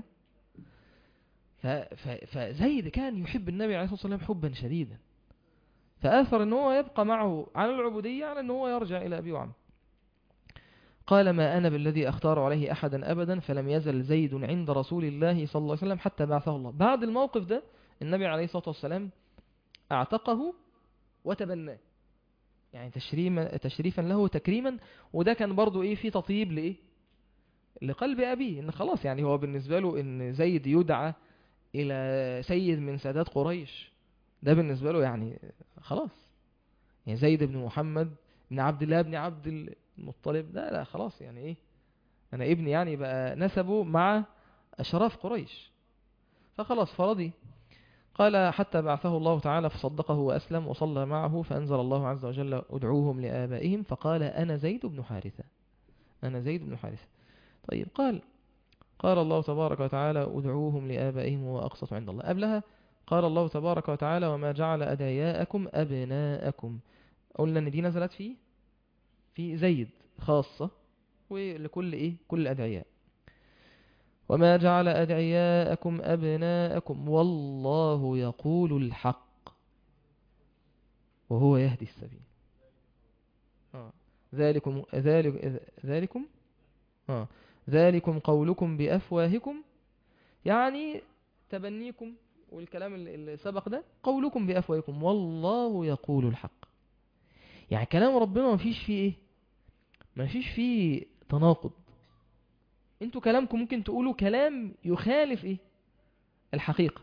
فزيد كان يحب النبي عليه الصلاة والسلام حبا شديدا، فآثر ان هو يبقى معه على العبودية على ان هو يرجع الى ابي وعمه. قال ما أنا بالذي أختار عليه أحدا أبدا، فلم يزل زيد عند رسول الله صلى الله عليه وسلم حتى بعثه الله. بعد الموقف ده النبي عليه الصلاة والسلام اعتقه وتبناه، يعني تشريفا له تكريما. وده كان برضو ايه في تطيب لايه لقلب أبيه، إن خلاص يعني هو بالنسبة له إن زيد يدعى إلى سيد من سادات قريش، ده بالنسبة له يعني خلاص. يعني زيد بن محمد بن عبد الله بن عبد المطلب، لا لا خلاص يعني إيه، أنا ابني يعني بقى نسبه مع أشراف قريش، فخلاص فرضي. قال حتى بعثه الله تعالى فصدقه وأسلم وصلى معه، فأنزل الله عز وجل ادعوهم لآبائهم، فقال أنا زيد بن حارثة، أنا زيد بن حارثة. طيب قال قال الله تبارك وتعالى ادعوهم لآبائهم هو أقسط عند الله. قبلها قال الله تبارك وتعالى وما جعل أدعياءكم أبناءكم. قلنا أن دي نزلت فيه في زيد خاصة، ولكل إيه كل الأدعياء. وما جعل أدعياءكم أبناءكم والله يقول الحق وهو يهدي السبيل. آه. ذلكم ذلك ذلكم آه. ذلكم قولكم بأفواهكم، يعني تبنيكم والكلام اللي سبق ده قولكم بأفواهكم والله يقول الحق. يعني كلام ربنا ما فيش فيه ايه، ما فيش فيه تناقض. انتوا كلامكم ممكن تقولوا كلام يخالف ايه الحقيقة،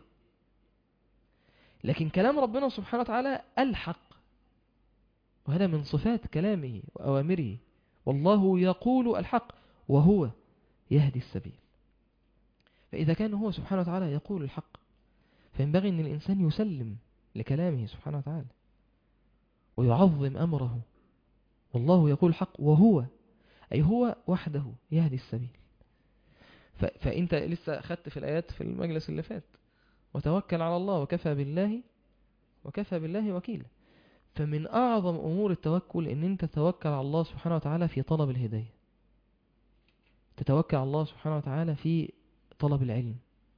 لكن كلام ربنا سبحانه وتعالى الحق، وهذا من صفات كلامه وأوامره. والله يقول الحق وهو يهدي السبيل. فإذا كان هو سبحانه وتعالى يقول الحق، فينبغي أن الإنسان يسلم لكلامه سبحانه وتعالى ويعظم أمره. والله يقول الحق وهو، أي هو وحده يهدي السبيل. ف... فأنت لسه أخذت في الآيات في المجلس اللي فات وتوكل على الله وكفى بالله وكفى بالله وكيلا. فمن أعظم أمور التوكل أن أنت تتوكل على الله سبحانه وتعالى في طلب الهداية، تتوكل على الله سبحانه وتعالى في طلب العلم،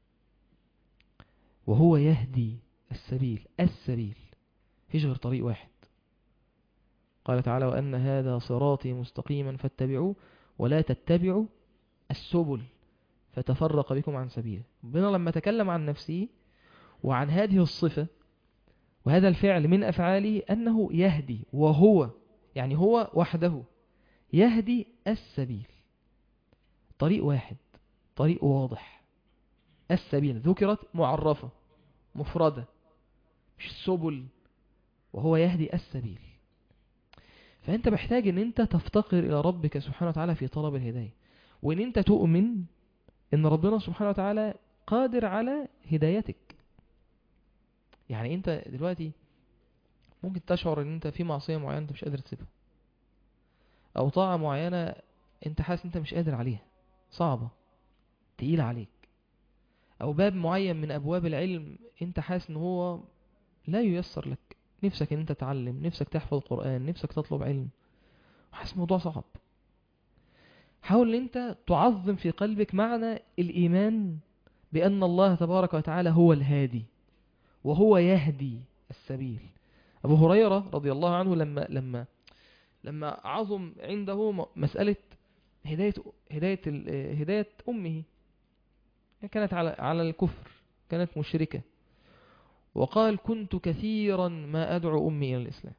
وهو يهدي السبيل. السبيل فيش غير طريق واحد. قال تعالى وأن هذا صراطي مستقيما فاتبعوه ولا تتبعوا السبل فتفرق بكم عن سبيله. ربنا لما تكلم عن نفسه وعن هذه الصفة وهذا الفعل من أفعاله أنه يهدي، وهو يعني هو وحده يهدي السبيل. طريق واحد، طريق واضح. السبيل ذكرت معرفة مفردة، مش السبل، وهو يهدي السبيل. فأنت محتاج أن أنت تفتقر إلى ربك سبحانه وتعالى في طلب الهداية، وأن أنت تؤمن أن ربنا سبحانه وتعالى قادر على هدايتك. يعني أنت دلوقتي ممكن تشعر أن أنت في معصية معينة أنت مش قادر تسيبها، أو طاعة معينة أنت حاسس أنت مش قادر عليها، صعبة تقيلة عليك، أو باب معين من أبواب العلم أنت حاسس أنه هو لا ييسر لك، نفسك أن أنت تتعلم، نفسك تحفظ القرآن، نفسك تطلب علم، وحاسس الموضوع صعب. حاول أن أنت تعظم في قلبك معنى الإيمان بأن الله تبارك وتعالى هو الهادي وهو يهدي السبيل. أبو هريرة رضي الله عنه لما لما لما عظم عنده مسألة هداية هداية هداية أمه، كانت على على الكفر، كانت مشركة، وقال كنت كثيرا ما أدعو أمي إلى الإسلام.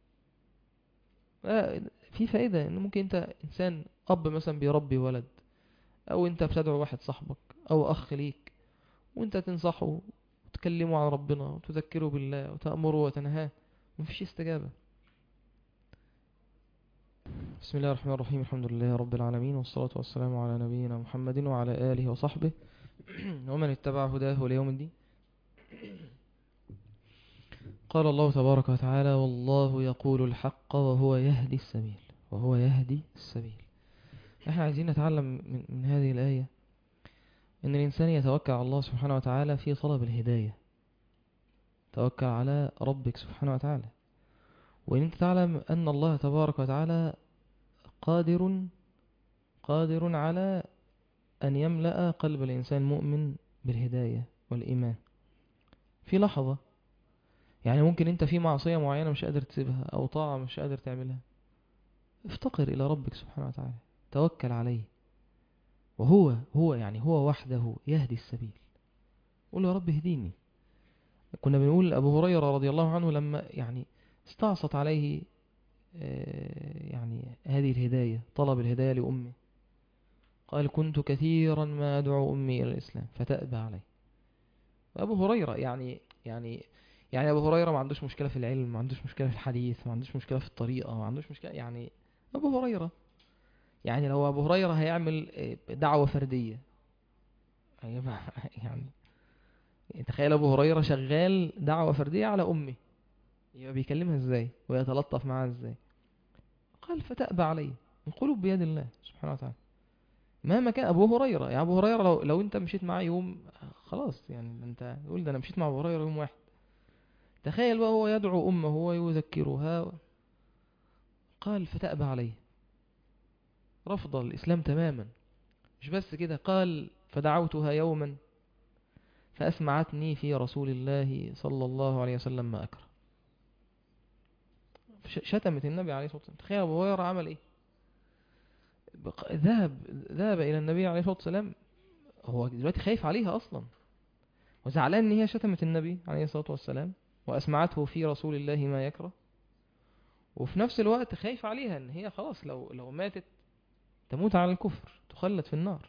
في فائدة إن ممكن أنت إنسان أب مثلا بيربي ولد، أو أنت بتدعو واحد صاحبك أو أخ ليك وأنت تنصحه وتكلمه عن ربنا وتذكره بالله وتأمره وتنهاه، مفيش استجابة. بسم الله الرحمن الرحيم، الحمد لله رب العالمين، والصلاة والسلام على نبينا محمد وعلى آله وصحبه ومن اتبع هداه ليوم الدين. قال الله تبارك وتعالى والله يقول الحق وهو يهدي السبيل، وهو يهدي السبيل. احنا عايزين نتعلم من, من هذه الآية ان الإنسان يتوكل على الله سبحانه وتعالى في طلب الهداية. توكل على ربك سبحانه وتعالى، وإن انت تعلم أن الله تبارك وتعالى قادر قادر على أن يملأ قلب الإنسان مؤمن بالهداية والإيمان في لحظة. يعني ممكن انت في معصية معينة مش قادر تسيبها، أو طاعة مش قادر تعملها، افتقر إلى ربك سبحانه وتعالى، توكل عليه، وهو هو يعني هو وحده يهدي السبيل. قول يا رب اهديني. كنا بنقول أبو هريرة رضي الله عنه لما يعني استعصت عليه يعني هذه الهداية، طلب الهداية لأمه، قال كنت كثيرا ما أدعو أمي إلى الإسلام فتأبى علي. أبو هريرة يعني يعني يعني أبو هريرة ما عندوش مشكلة في العلم، ما عندوش مشكلة في الحديث، ما عندوش مشكلة في الطريقة، ما عندوش مشكلة. يعني أبو هريرة، يعني لو أبو هريرة هيعمل دعوة فردية يعني تخيل أبو هريرة شغال دعوة فردية على أمي، يبقى بيكلمها إزاي ويتلطف معها إزاي؟ قال فتأبى علي. القلوب بيد الله سبحانه وتعالى. مهما كان أبو هريرة، يعني أبو هريرة لو, لو أنت مشيت معاه يوم خلاص، يعني أنت تقول ده أنا مشيت مع أبو هريرة يوم واحد. تخيل بقى هو يدعو أمه ويذكرها. قال فتأبى عليه، رفض الإسلام تماما. مش بس كده، قال فدعوتها يوما فأسمعتني في رسول الله صلى الله عليه وسلم ما أكره. شتمت النبي عليه الصلاة والسلام. تخيل أبو هريرة عمل إيه؟ ذهب ذهب إلى النبي عليه الصلاة والسلام، هو دلوقتي خايف عليها أصلا وزعلان إن هي شتمت النبي عليه الصلاة والسلام وأسمعته في رسول الله ما يكره، وفي نفس الوقت خايف عليها إن هي خلاص لو لو ماتت تموت على الكفر تخلد في النار.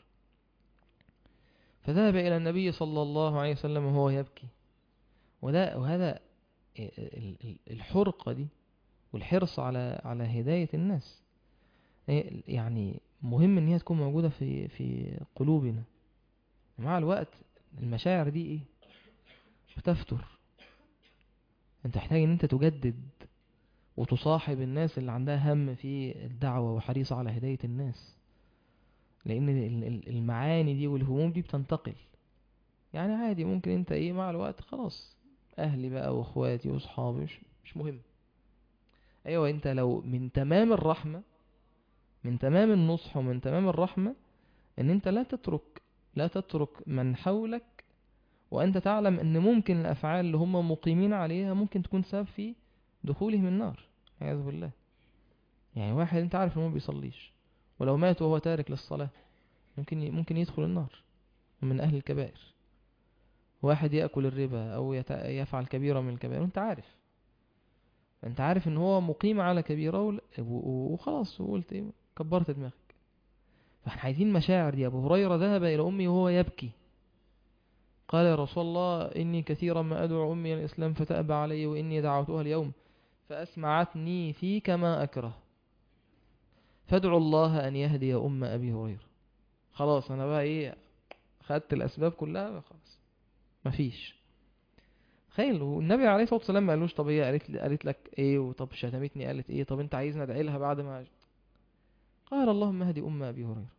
فذهب إلى النبي صلى الله عليه وسلم وهو يبكي. وده وهذا الحرقة دي والحرص على على هداية الناس، يعني مهم ان هي تكون موجودة في في قلوبنا. مع الوقت المشاعر دي ايه بتفتر. انت تحتاج ان انت تجدد وتصاحب الناس اللي عندها هم في الدعوة وحريصة على هداية الناس، لان المعاني دي والهموم دي بتنتقل. يعني عادي ممكن انت ايه مع الوقت خلاص اهلي بقى واخواتي واصحابي مش, مش مهم. ايوه انت لو من تمام الرحمة، من تمام النصح ومن تمام الرحمة ان انت لا تترك لا تترك من حولك وانت تعلم ان ممكن الافعال اللي هم مقيمين عليها ممكن تكون سبب في دخولهم النار عياذ بالله. يعني واحد انت عارف انه ما بيصليش ولو مات وهو تارك للصلاة ممكن ممكن يدخل النار من اهل الكبائر. واحد يأكل الربا او يفعل كبيرة من الكبائر وانت عارف، انت عارف ان هو مقيم على كبيرة وخلاص وقلت ايه كبرت دماغك. فاحنا عايزين مشاعر دي. ابو هريرة ذهب الى امي وهو يبكي، قال يا رسول الله إني كثيرا ما أدعو أمي الإسلام فتأبى علي وإني دعوتها اليوم فأسمعتني فيك ما أكره فادعو الله أن يهدي أم أبي هريرة. خلاص أنا بقى إيه خدت الأسباب كلها خلاص مفيش. خيل والنبي عليه الصلاة والسلام ما قالوش طب هي قالت, قالت لك إيه وطب شتمتني قالت إيه طب أنت عايزنا أدعي لها بعد ما قال اللهم اهدي أم أبي هريرة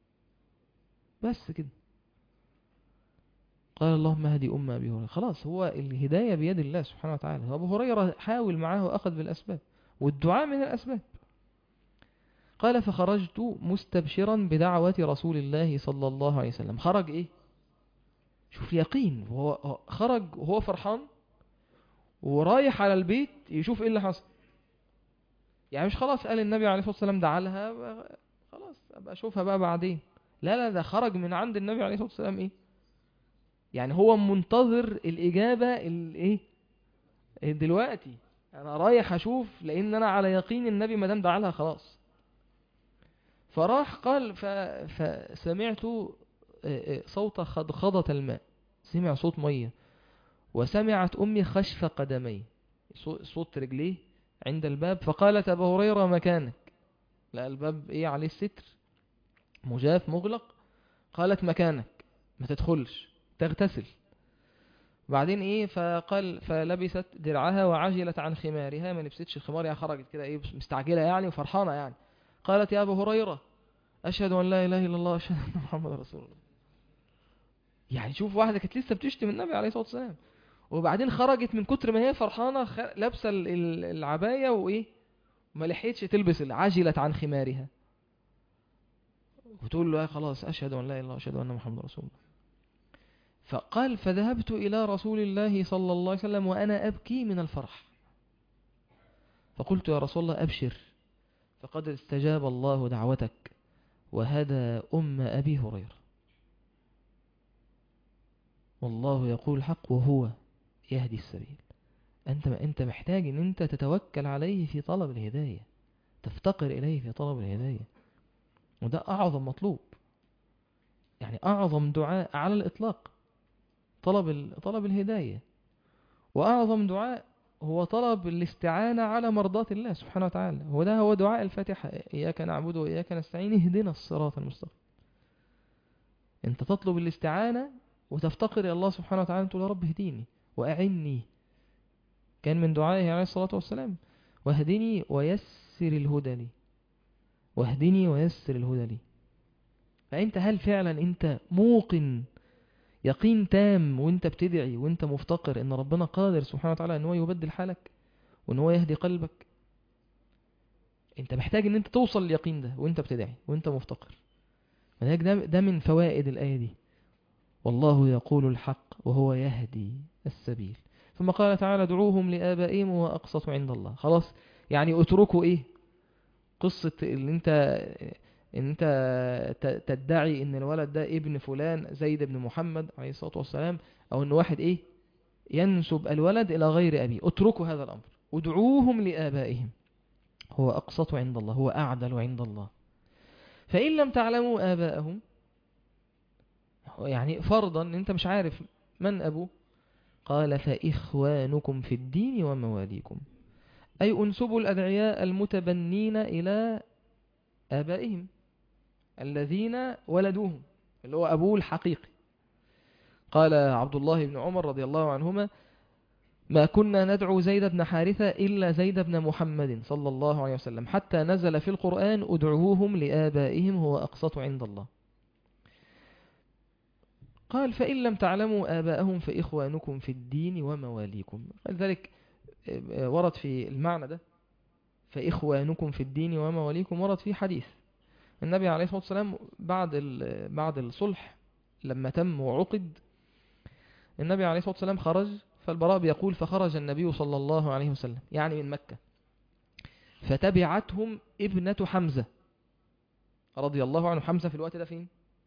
بس كده. قال اللهم اهدي أم أبي هريرة. خلاص هو الهداية بيد الله سبحانه وتعالى. أبو هريرة حاول معاه وأخذ بالأسباب والدعاء من الأسباب. قال فخرجت مستبشرا بدعوة رسول الله صلى الله عليه وسلم. خرج إيه شوف يقين، وهو خرج وهو فرحان ورايح على البيت يشوف إيه اللي حصل. يعني مش خلاص قال النبي عليه الصلاة والسلام دعا لها خلاص أبقى أشوفها بقى بعدين. لا لا ده خرج من عند النبي عليه الصلاة والسلام إيه يعني هو منتظر الإجابة الإيه دلوقتي. أنا رايح أشوف لأن أنا على يقين النبي مدام دعا لها خلاص. فراح قال فسمعت صوت خضخضة الماء، سمع صوت مية، وسمعت أمي خشف قدمي صوت رجليه عند الباب. فقالت أبا هريرة مكانك. لا الباب إيه عليه الستر مجاف مغلق. قالت مكانك ما تدخلش تغتسل. بعدين ايه فقال فلبست درعها وعجلت عن خمارها، ما لبستش الخمار يعني خرجت كده ايه مستعجلة يعني وفرحانة يعني. قالت يا أبا هريرة أشهد أن لا إله إلا الله أشهد أن محمد رسول الله. يعني شوف واحدة كانت لسه بتشتم النبي عليه الصلاة والسلام وبعدين خرجت من كتر ما هي فرحانة لابسة العباية وايه ما لحقتش تلبس، عجلت عن خمارها وتقول له خلاص أشهد أن لا إله إلا الله أشهد أن محمد رسول الله. فقال فذهبت إلى رسول الله صلى الله عليه وسلم وأنا أبكي من الفرح فقلت يا رسول الله أبشر فقد استجاب الله دعوتك وهدى أم أبي هريرة والله يقول الحق وهو يهدي السبيل. أنت أنت محتاج أن أنت تتوكل عليه في طلب الهداية، تفتقر إليه في طلب الهداية، وده أعظم مطلوب. يعني أعظم دعاء على الإطلاق طلب ال... طلب الهداية، وأعظم دعاء هو طلب الاستعانة على مرضات الله سبحانه وتعالى. هو ده هو دعاء الفاتحة، إياك نعبد وإياك نستعين اهدنا الصراط المستقيم. أنت تطلب الاستعانة وتفتقر إلى الله سبحانه وتعالى، تقول يا رب اهديني وأعني. كان من دعائه عليه الصلاة والسلام واهدني ويسر الهدى لي، واهدني ويسر الهدى لي. فأنت هل فعلا أنت موقن يقين تام وانت بتدعي وانت مفتقر ان ربنا قادر سبحانه وتعالى ان هو يبدل حالك وان هو يهدي قلبك؟ انت محتاج ان انت توصل لليقين ده وانت بتدعي وانت مفتقر. ده, ده من فوائد الآية دي، والله يقول الحق وهو يهدي السبيل. ثم قال تعالى دعوهم لآبائهم وأقسط عند الله. خلاص، يعني اتركوا ايه قصة اللي انت ان انت تدعي ان الولد ده ابن فلان زيد بن محمد عليه الصلاة والسلام، او ان واحد ايه ينسب الولد الى غير ابيه. اتركوا هذا الامر، ادعوهم لآبائهم هو اقسط عند الله، هو اعدل عند الله. فان لم تعلموا آباءهم، يعني فرضا ان انت مش عارف من ابوه، قال فإخوانكم في الدين ومواليكم، أي أنسبوا الأدعياء المتبنين إلى آبائهم الذين ولدوهم، اللي هو أبوه الحقيقي. قال عبد الله بن عمر رضي الله عنهما ما كنا ندعو زيد بن حارثة إلا زيد بن محمد صلى الله عليه وسلم حتى نزل في القرآن ادعوهم لآبائهم هو أقسط عند الله. قال فإن لم تعلموا آباءهم فإخوانكم في الدين ومواليكم. ذلك ورد في المعنى ده فإخوانكم في الدين ومواليكم، ورد فيه حديث النبي عليه الصلاة والسلام بعد بعد الصلح لما تم وعقد، النبي عليه الصلاة والسلام خرج، فالبراء بيقول فخرج النبي صلى الله عليه وسلم يعني من مكة، فتبعتهم ابنة حمزة رضي الله عنه. حمزة في الوقت ده فين؟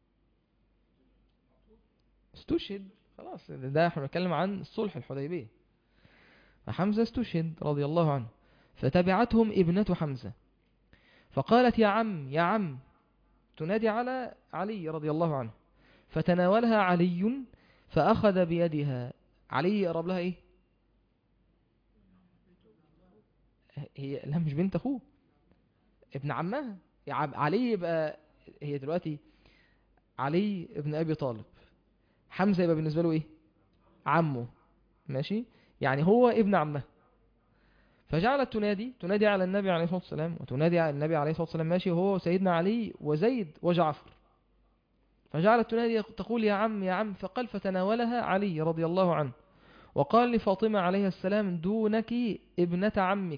استشهد خلاص، ده احنا بنتكلم عن الصلح الحديبية، فحمزة استشهد رضي الله عنه. فتبعتهم ابنة حمزة فقالت يا عم يا عم، تنادي على علي رضي الله عنه، فتناولها علي فأخذ بيدها. علي يقرب لها ايه؟ هي لا مش بنت اخوه، ابن عمها. علي يبقى هي دلوقتي علي ابن ابي طالب، حمزة يبقى بالنسبة له ايه؟ عمه، ماشي، يعني هو ابن عمها. فجعلت تنادي تنادي على النبي عليه الصلاة والسلام، وتنادي على النبي عليه الصلاة والسلام ماشي هو وسيدنا علي وزيد وجعفر. فجعلت تنادي تقول يا عم يا عم، فقال فتناولها علي رضي الله عنه وقال لفاطمة عليه السلام دونك ابنة عمك،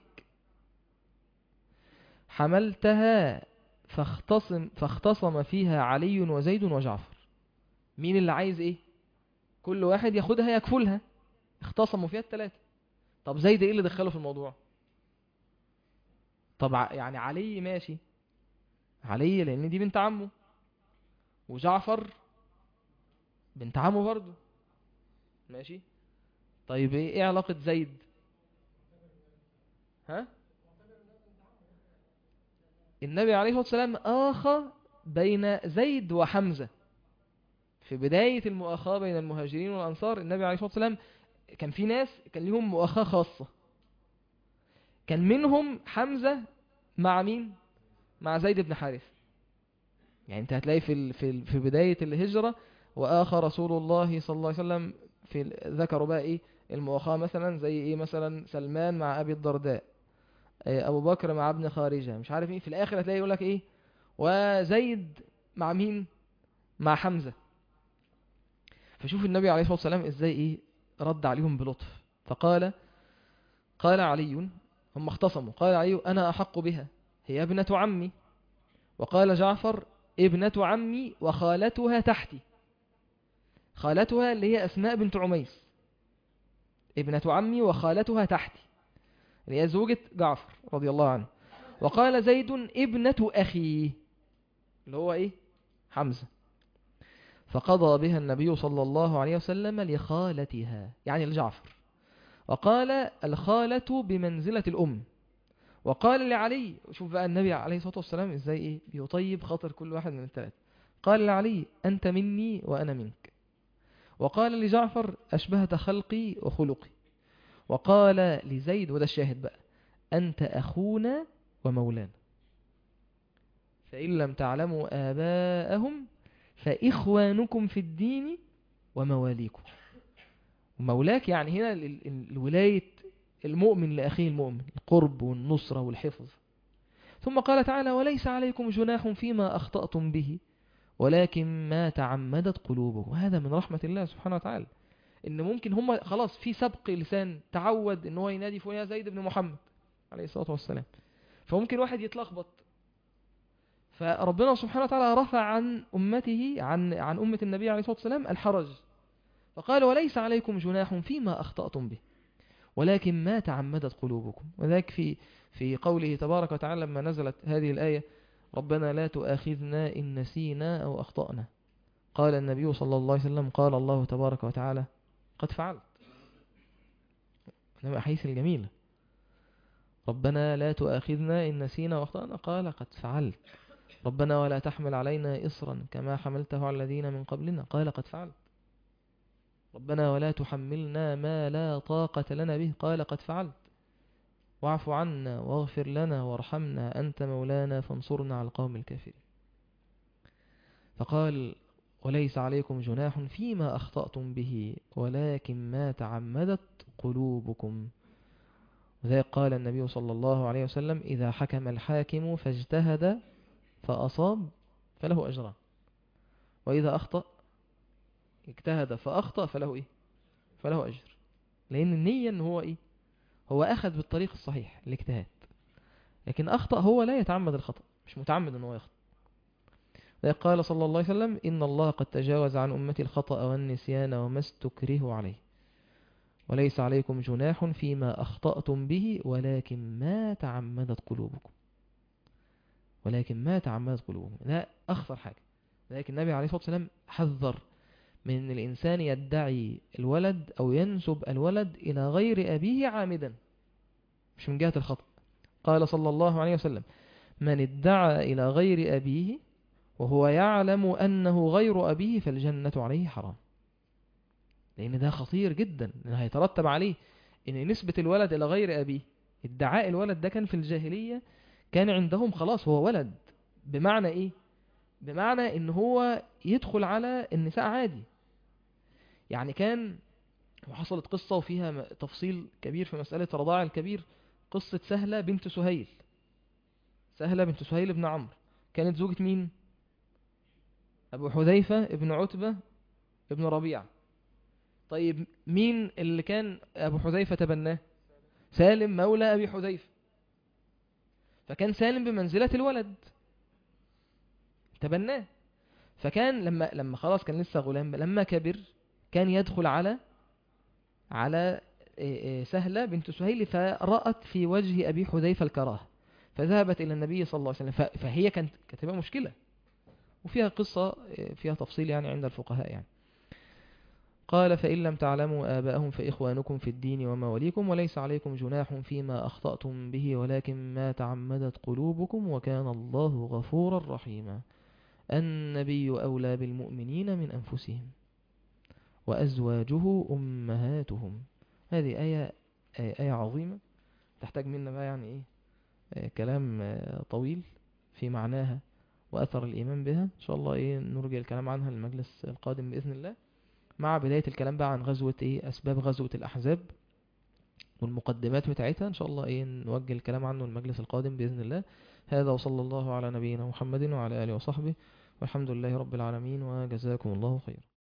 حملتها فاختصم, فاختصم فيها علي وزيد وجعفر. مين اللي عايز ايه؟ كل واحد ياخدها يكفلها، اختصموا فيها الثلاثة. طب زيد ايه اللي دخله في الموضوع؟ طب يعني علي ماشي، علي لان دي بنت عمه، وجعفر بنت عمه برضه، ماشي. طيب ايه ايه علاقة زيد؟ ها؟ النبي عليه الصلاة والسلام آخى بين زيد وحمزة في بداية المؤاخاة بين المهاجرين والأنصار. النبي عليه الصلاة والسلام كان في ناس كان لهم مؤاخاة خاصة، كان منهم حمزة مع مين؟ مع زيد بن حارث. يعني انت هتلاقي في في في بداية الهجرة وآخى رسول الله صلى الله عليه وسلم في ذكروا بقى ايه المؤاخاة، مثلا زي ايه؟ مثلا سلمان مع أبي الدرداء، ابو بكر مع ابن خارجة، مش عارف ايه. في الاخر هتلاقي يقولك ايه؟ وزيد مع مين؟ مع حمزة. فشوف النبي عليه الصلاة والسلام ازاي ايه رد عليهم بلطف. فقال قال علي، هم اختصموا، قال علي انا احق بها، هي ابنة عمي. وقال جعفر ابنة عمي وخالتها تحتي. خالتها اللي هي اسماء بنت عميس، ابنة عمي وخالتها تحتي اللي هي زوجة جعفر رضي الله عنه. وقال زيد ابنة أخيه اللي هو إيه؟ حمزة. فقضى بها النبي صلى الله عليه وسلم لخالتها يعني لجعفر. وقال الخالة بمنزلة الأم. وقال لعلي، شوف بقى النبي عليه الصلاة والسلام إزاي إيه بيطيب خاطر كل واحد من الثلاثة. قال لعلي أنت مني وأنا منك. وقال لجعفر أشبهت خلقي وخلقي. وقال لزيد، وده الشاهد بقى، أنت أخونا ومولانا، فإن لم تعلموا آباءهم فإخوانكم في الدين ومواليكم. ومولاك يعني هنا الولاية المؤمن لأخيه المؤمن، القرب والنصرة والحفظ. ثم قال تعالى وليس عليكم جناح فيما أخطأتم به ولكن ما تعمدت قلوبكم. وهذا من رحمة الله سبحانه وتعالى، إن ممكن هم خلاص في سبق لسان تعود إن هو ينادي فوق يا زيد بن محمد عليه الصلاة والسلام، فممكن واحد يتلخبط. فربنا سبحانه وتعالى رفع عن أمته عن عن أمة النبي عليه الصلاة والسلام الحرج، فقال وليس عليكم جناح فيما أخطأتم به ولكن ما تعمدت قلوبكم. وذلك في في قوله تبارك وتعالى لما نزلت هذه الآية ربنا لا تؤاخذنا إن نسينا أو أخطأنا، قال النبي صلى الله عليه وسلم قال الله تبارك وتعالى قد فعلت. إنما أحيث الجميلة، ربنا لا تؤاخذنا إن نسينا وأخطأنا قال قد فعلت. ربنا ولا تحمل علينا إصرا كما حملته على الذين من قبلنا قال قد فعلت. ربنا ولا تحملنا ما لا طاقة لنا به قال قد فعلت. واعف عنا واغفر لنا وارحمنا أنت مولانا فانصرنا على القوم الكافرين. فقال وليس عليكم جناح فيما أخطأتم به ولكن ما تعمدت قلوبكم. وذلك قال النبي صلى الله عليه وسلم إذا حكم الحاكم فاجتهد فأصاب فله أجران، وإذا أخطأ اجتهد فأخطأ فله إيه؟ فله أجر. لأن النية إن هو إيه؟ هو أخذ بالطريق الصحيح الاجتهاد، لكن أخطأ هو لا يتعمد الخطأ، مش متعمد إن هو يخطأ. قال صلى الله عليه وسلم إن الله قد تجاوز عن أمتي الخطأ والنسيان وما استكره عليه وليس عليكم جناح فيما أخطأتم به ولكن ما تعمدت قلوبكم. ولكن ما تعمدت قلوبكم لا أخطر حاجة. لكن النبي عليه الصلاة والسلام حذر من أن الإنسان يدعي الولد أو ينسب الولد إلى غير أبيه عامدا، مش من جهة الخطأ. قال صلى الله عليه وسلم من ادعى إلى غير أبيه وهو يعلم أنه غير أبيه فالجنة عليه حرام. لأن ده خطير جدا، لأنه هيترتب عليه أن نسبة الولد إلى غير أبيه. ادعاء الولد ده كان في الجاهلية كان عندهم خلاص هو ولد، بمعنى إيه؟ بمعنى أنه هو يدخل على النساء عادي. يعني كان وحصلت قصة وفيها تفصيل كبير في مسألة رضاع الكبير، قصة سهلة بنت سهيل. سهلة بنت سهيل ابن عمرو كانت زوجة مين؟ أبو حذيفة ابن عتبة ابن ربيعة. طيب مين اللي كان أبو حذيفة تبناه؟ سالم مولى أبي حذيفة. فكان سالم بمنزلة الولد تبناه. فكان لما لما خلاص كان لسه غلام، لما كبر كان يدخل على على سهلة بنت سهيل، فرأت في وجه أبي حذيفة الكراهة فذهبت إلى النبي صلى الله عليه وسلم. فهي كانت كتبها مشكلة، وفيها قصة فيها تفصيل يعني عند الفقهاء يعني. قال فإن لم تعلموا آباءهم فإخوانكم في الدين ومواليكم وليس عليكم جناح فيما أخطأتم به ولكن ما تعمدت قلوبكم وكان الله غفورا رحيما. النبي أولى بالمؤمنين من أنفسهم وأزواجه أمهاتهم. هذه آية آية عظيمة تحتاج منا بقى يعني إيه كلام طويل في معناها وأثر الإيمان بها. إن شاء الله إيه نرجع الكلام عنها للمجلس القادم بإذن الله، مع بداية الكلام بقى عن غزوة إيه أسباب غزوة الأحزاب والمقدمات بتاعتها. إن شاء الله إيه نوجه الكلام عنه المجلس القادم بإذن الله. هذا وصلى الله على نبينا محمد وعلى آله وصحبه والحمد لله رب العالمين وجزاكم الله خير.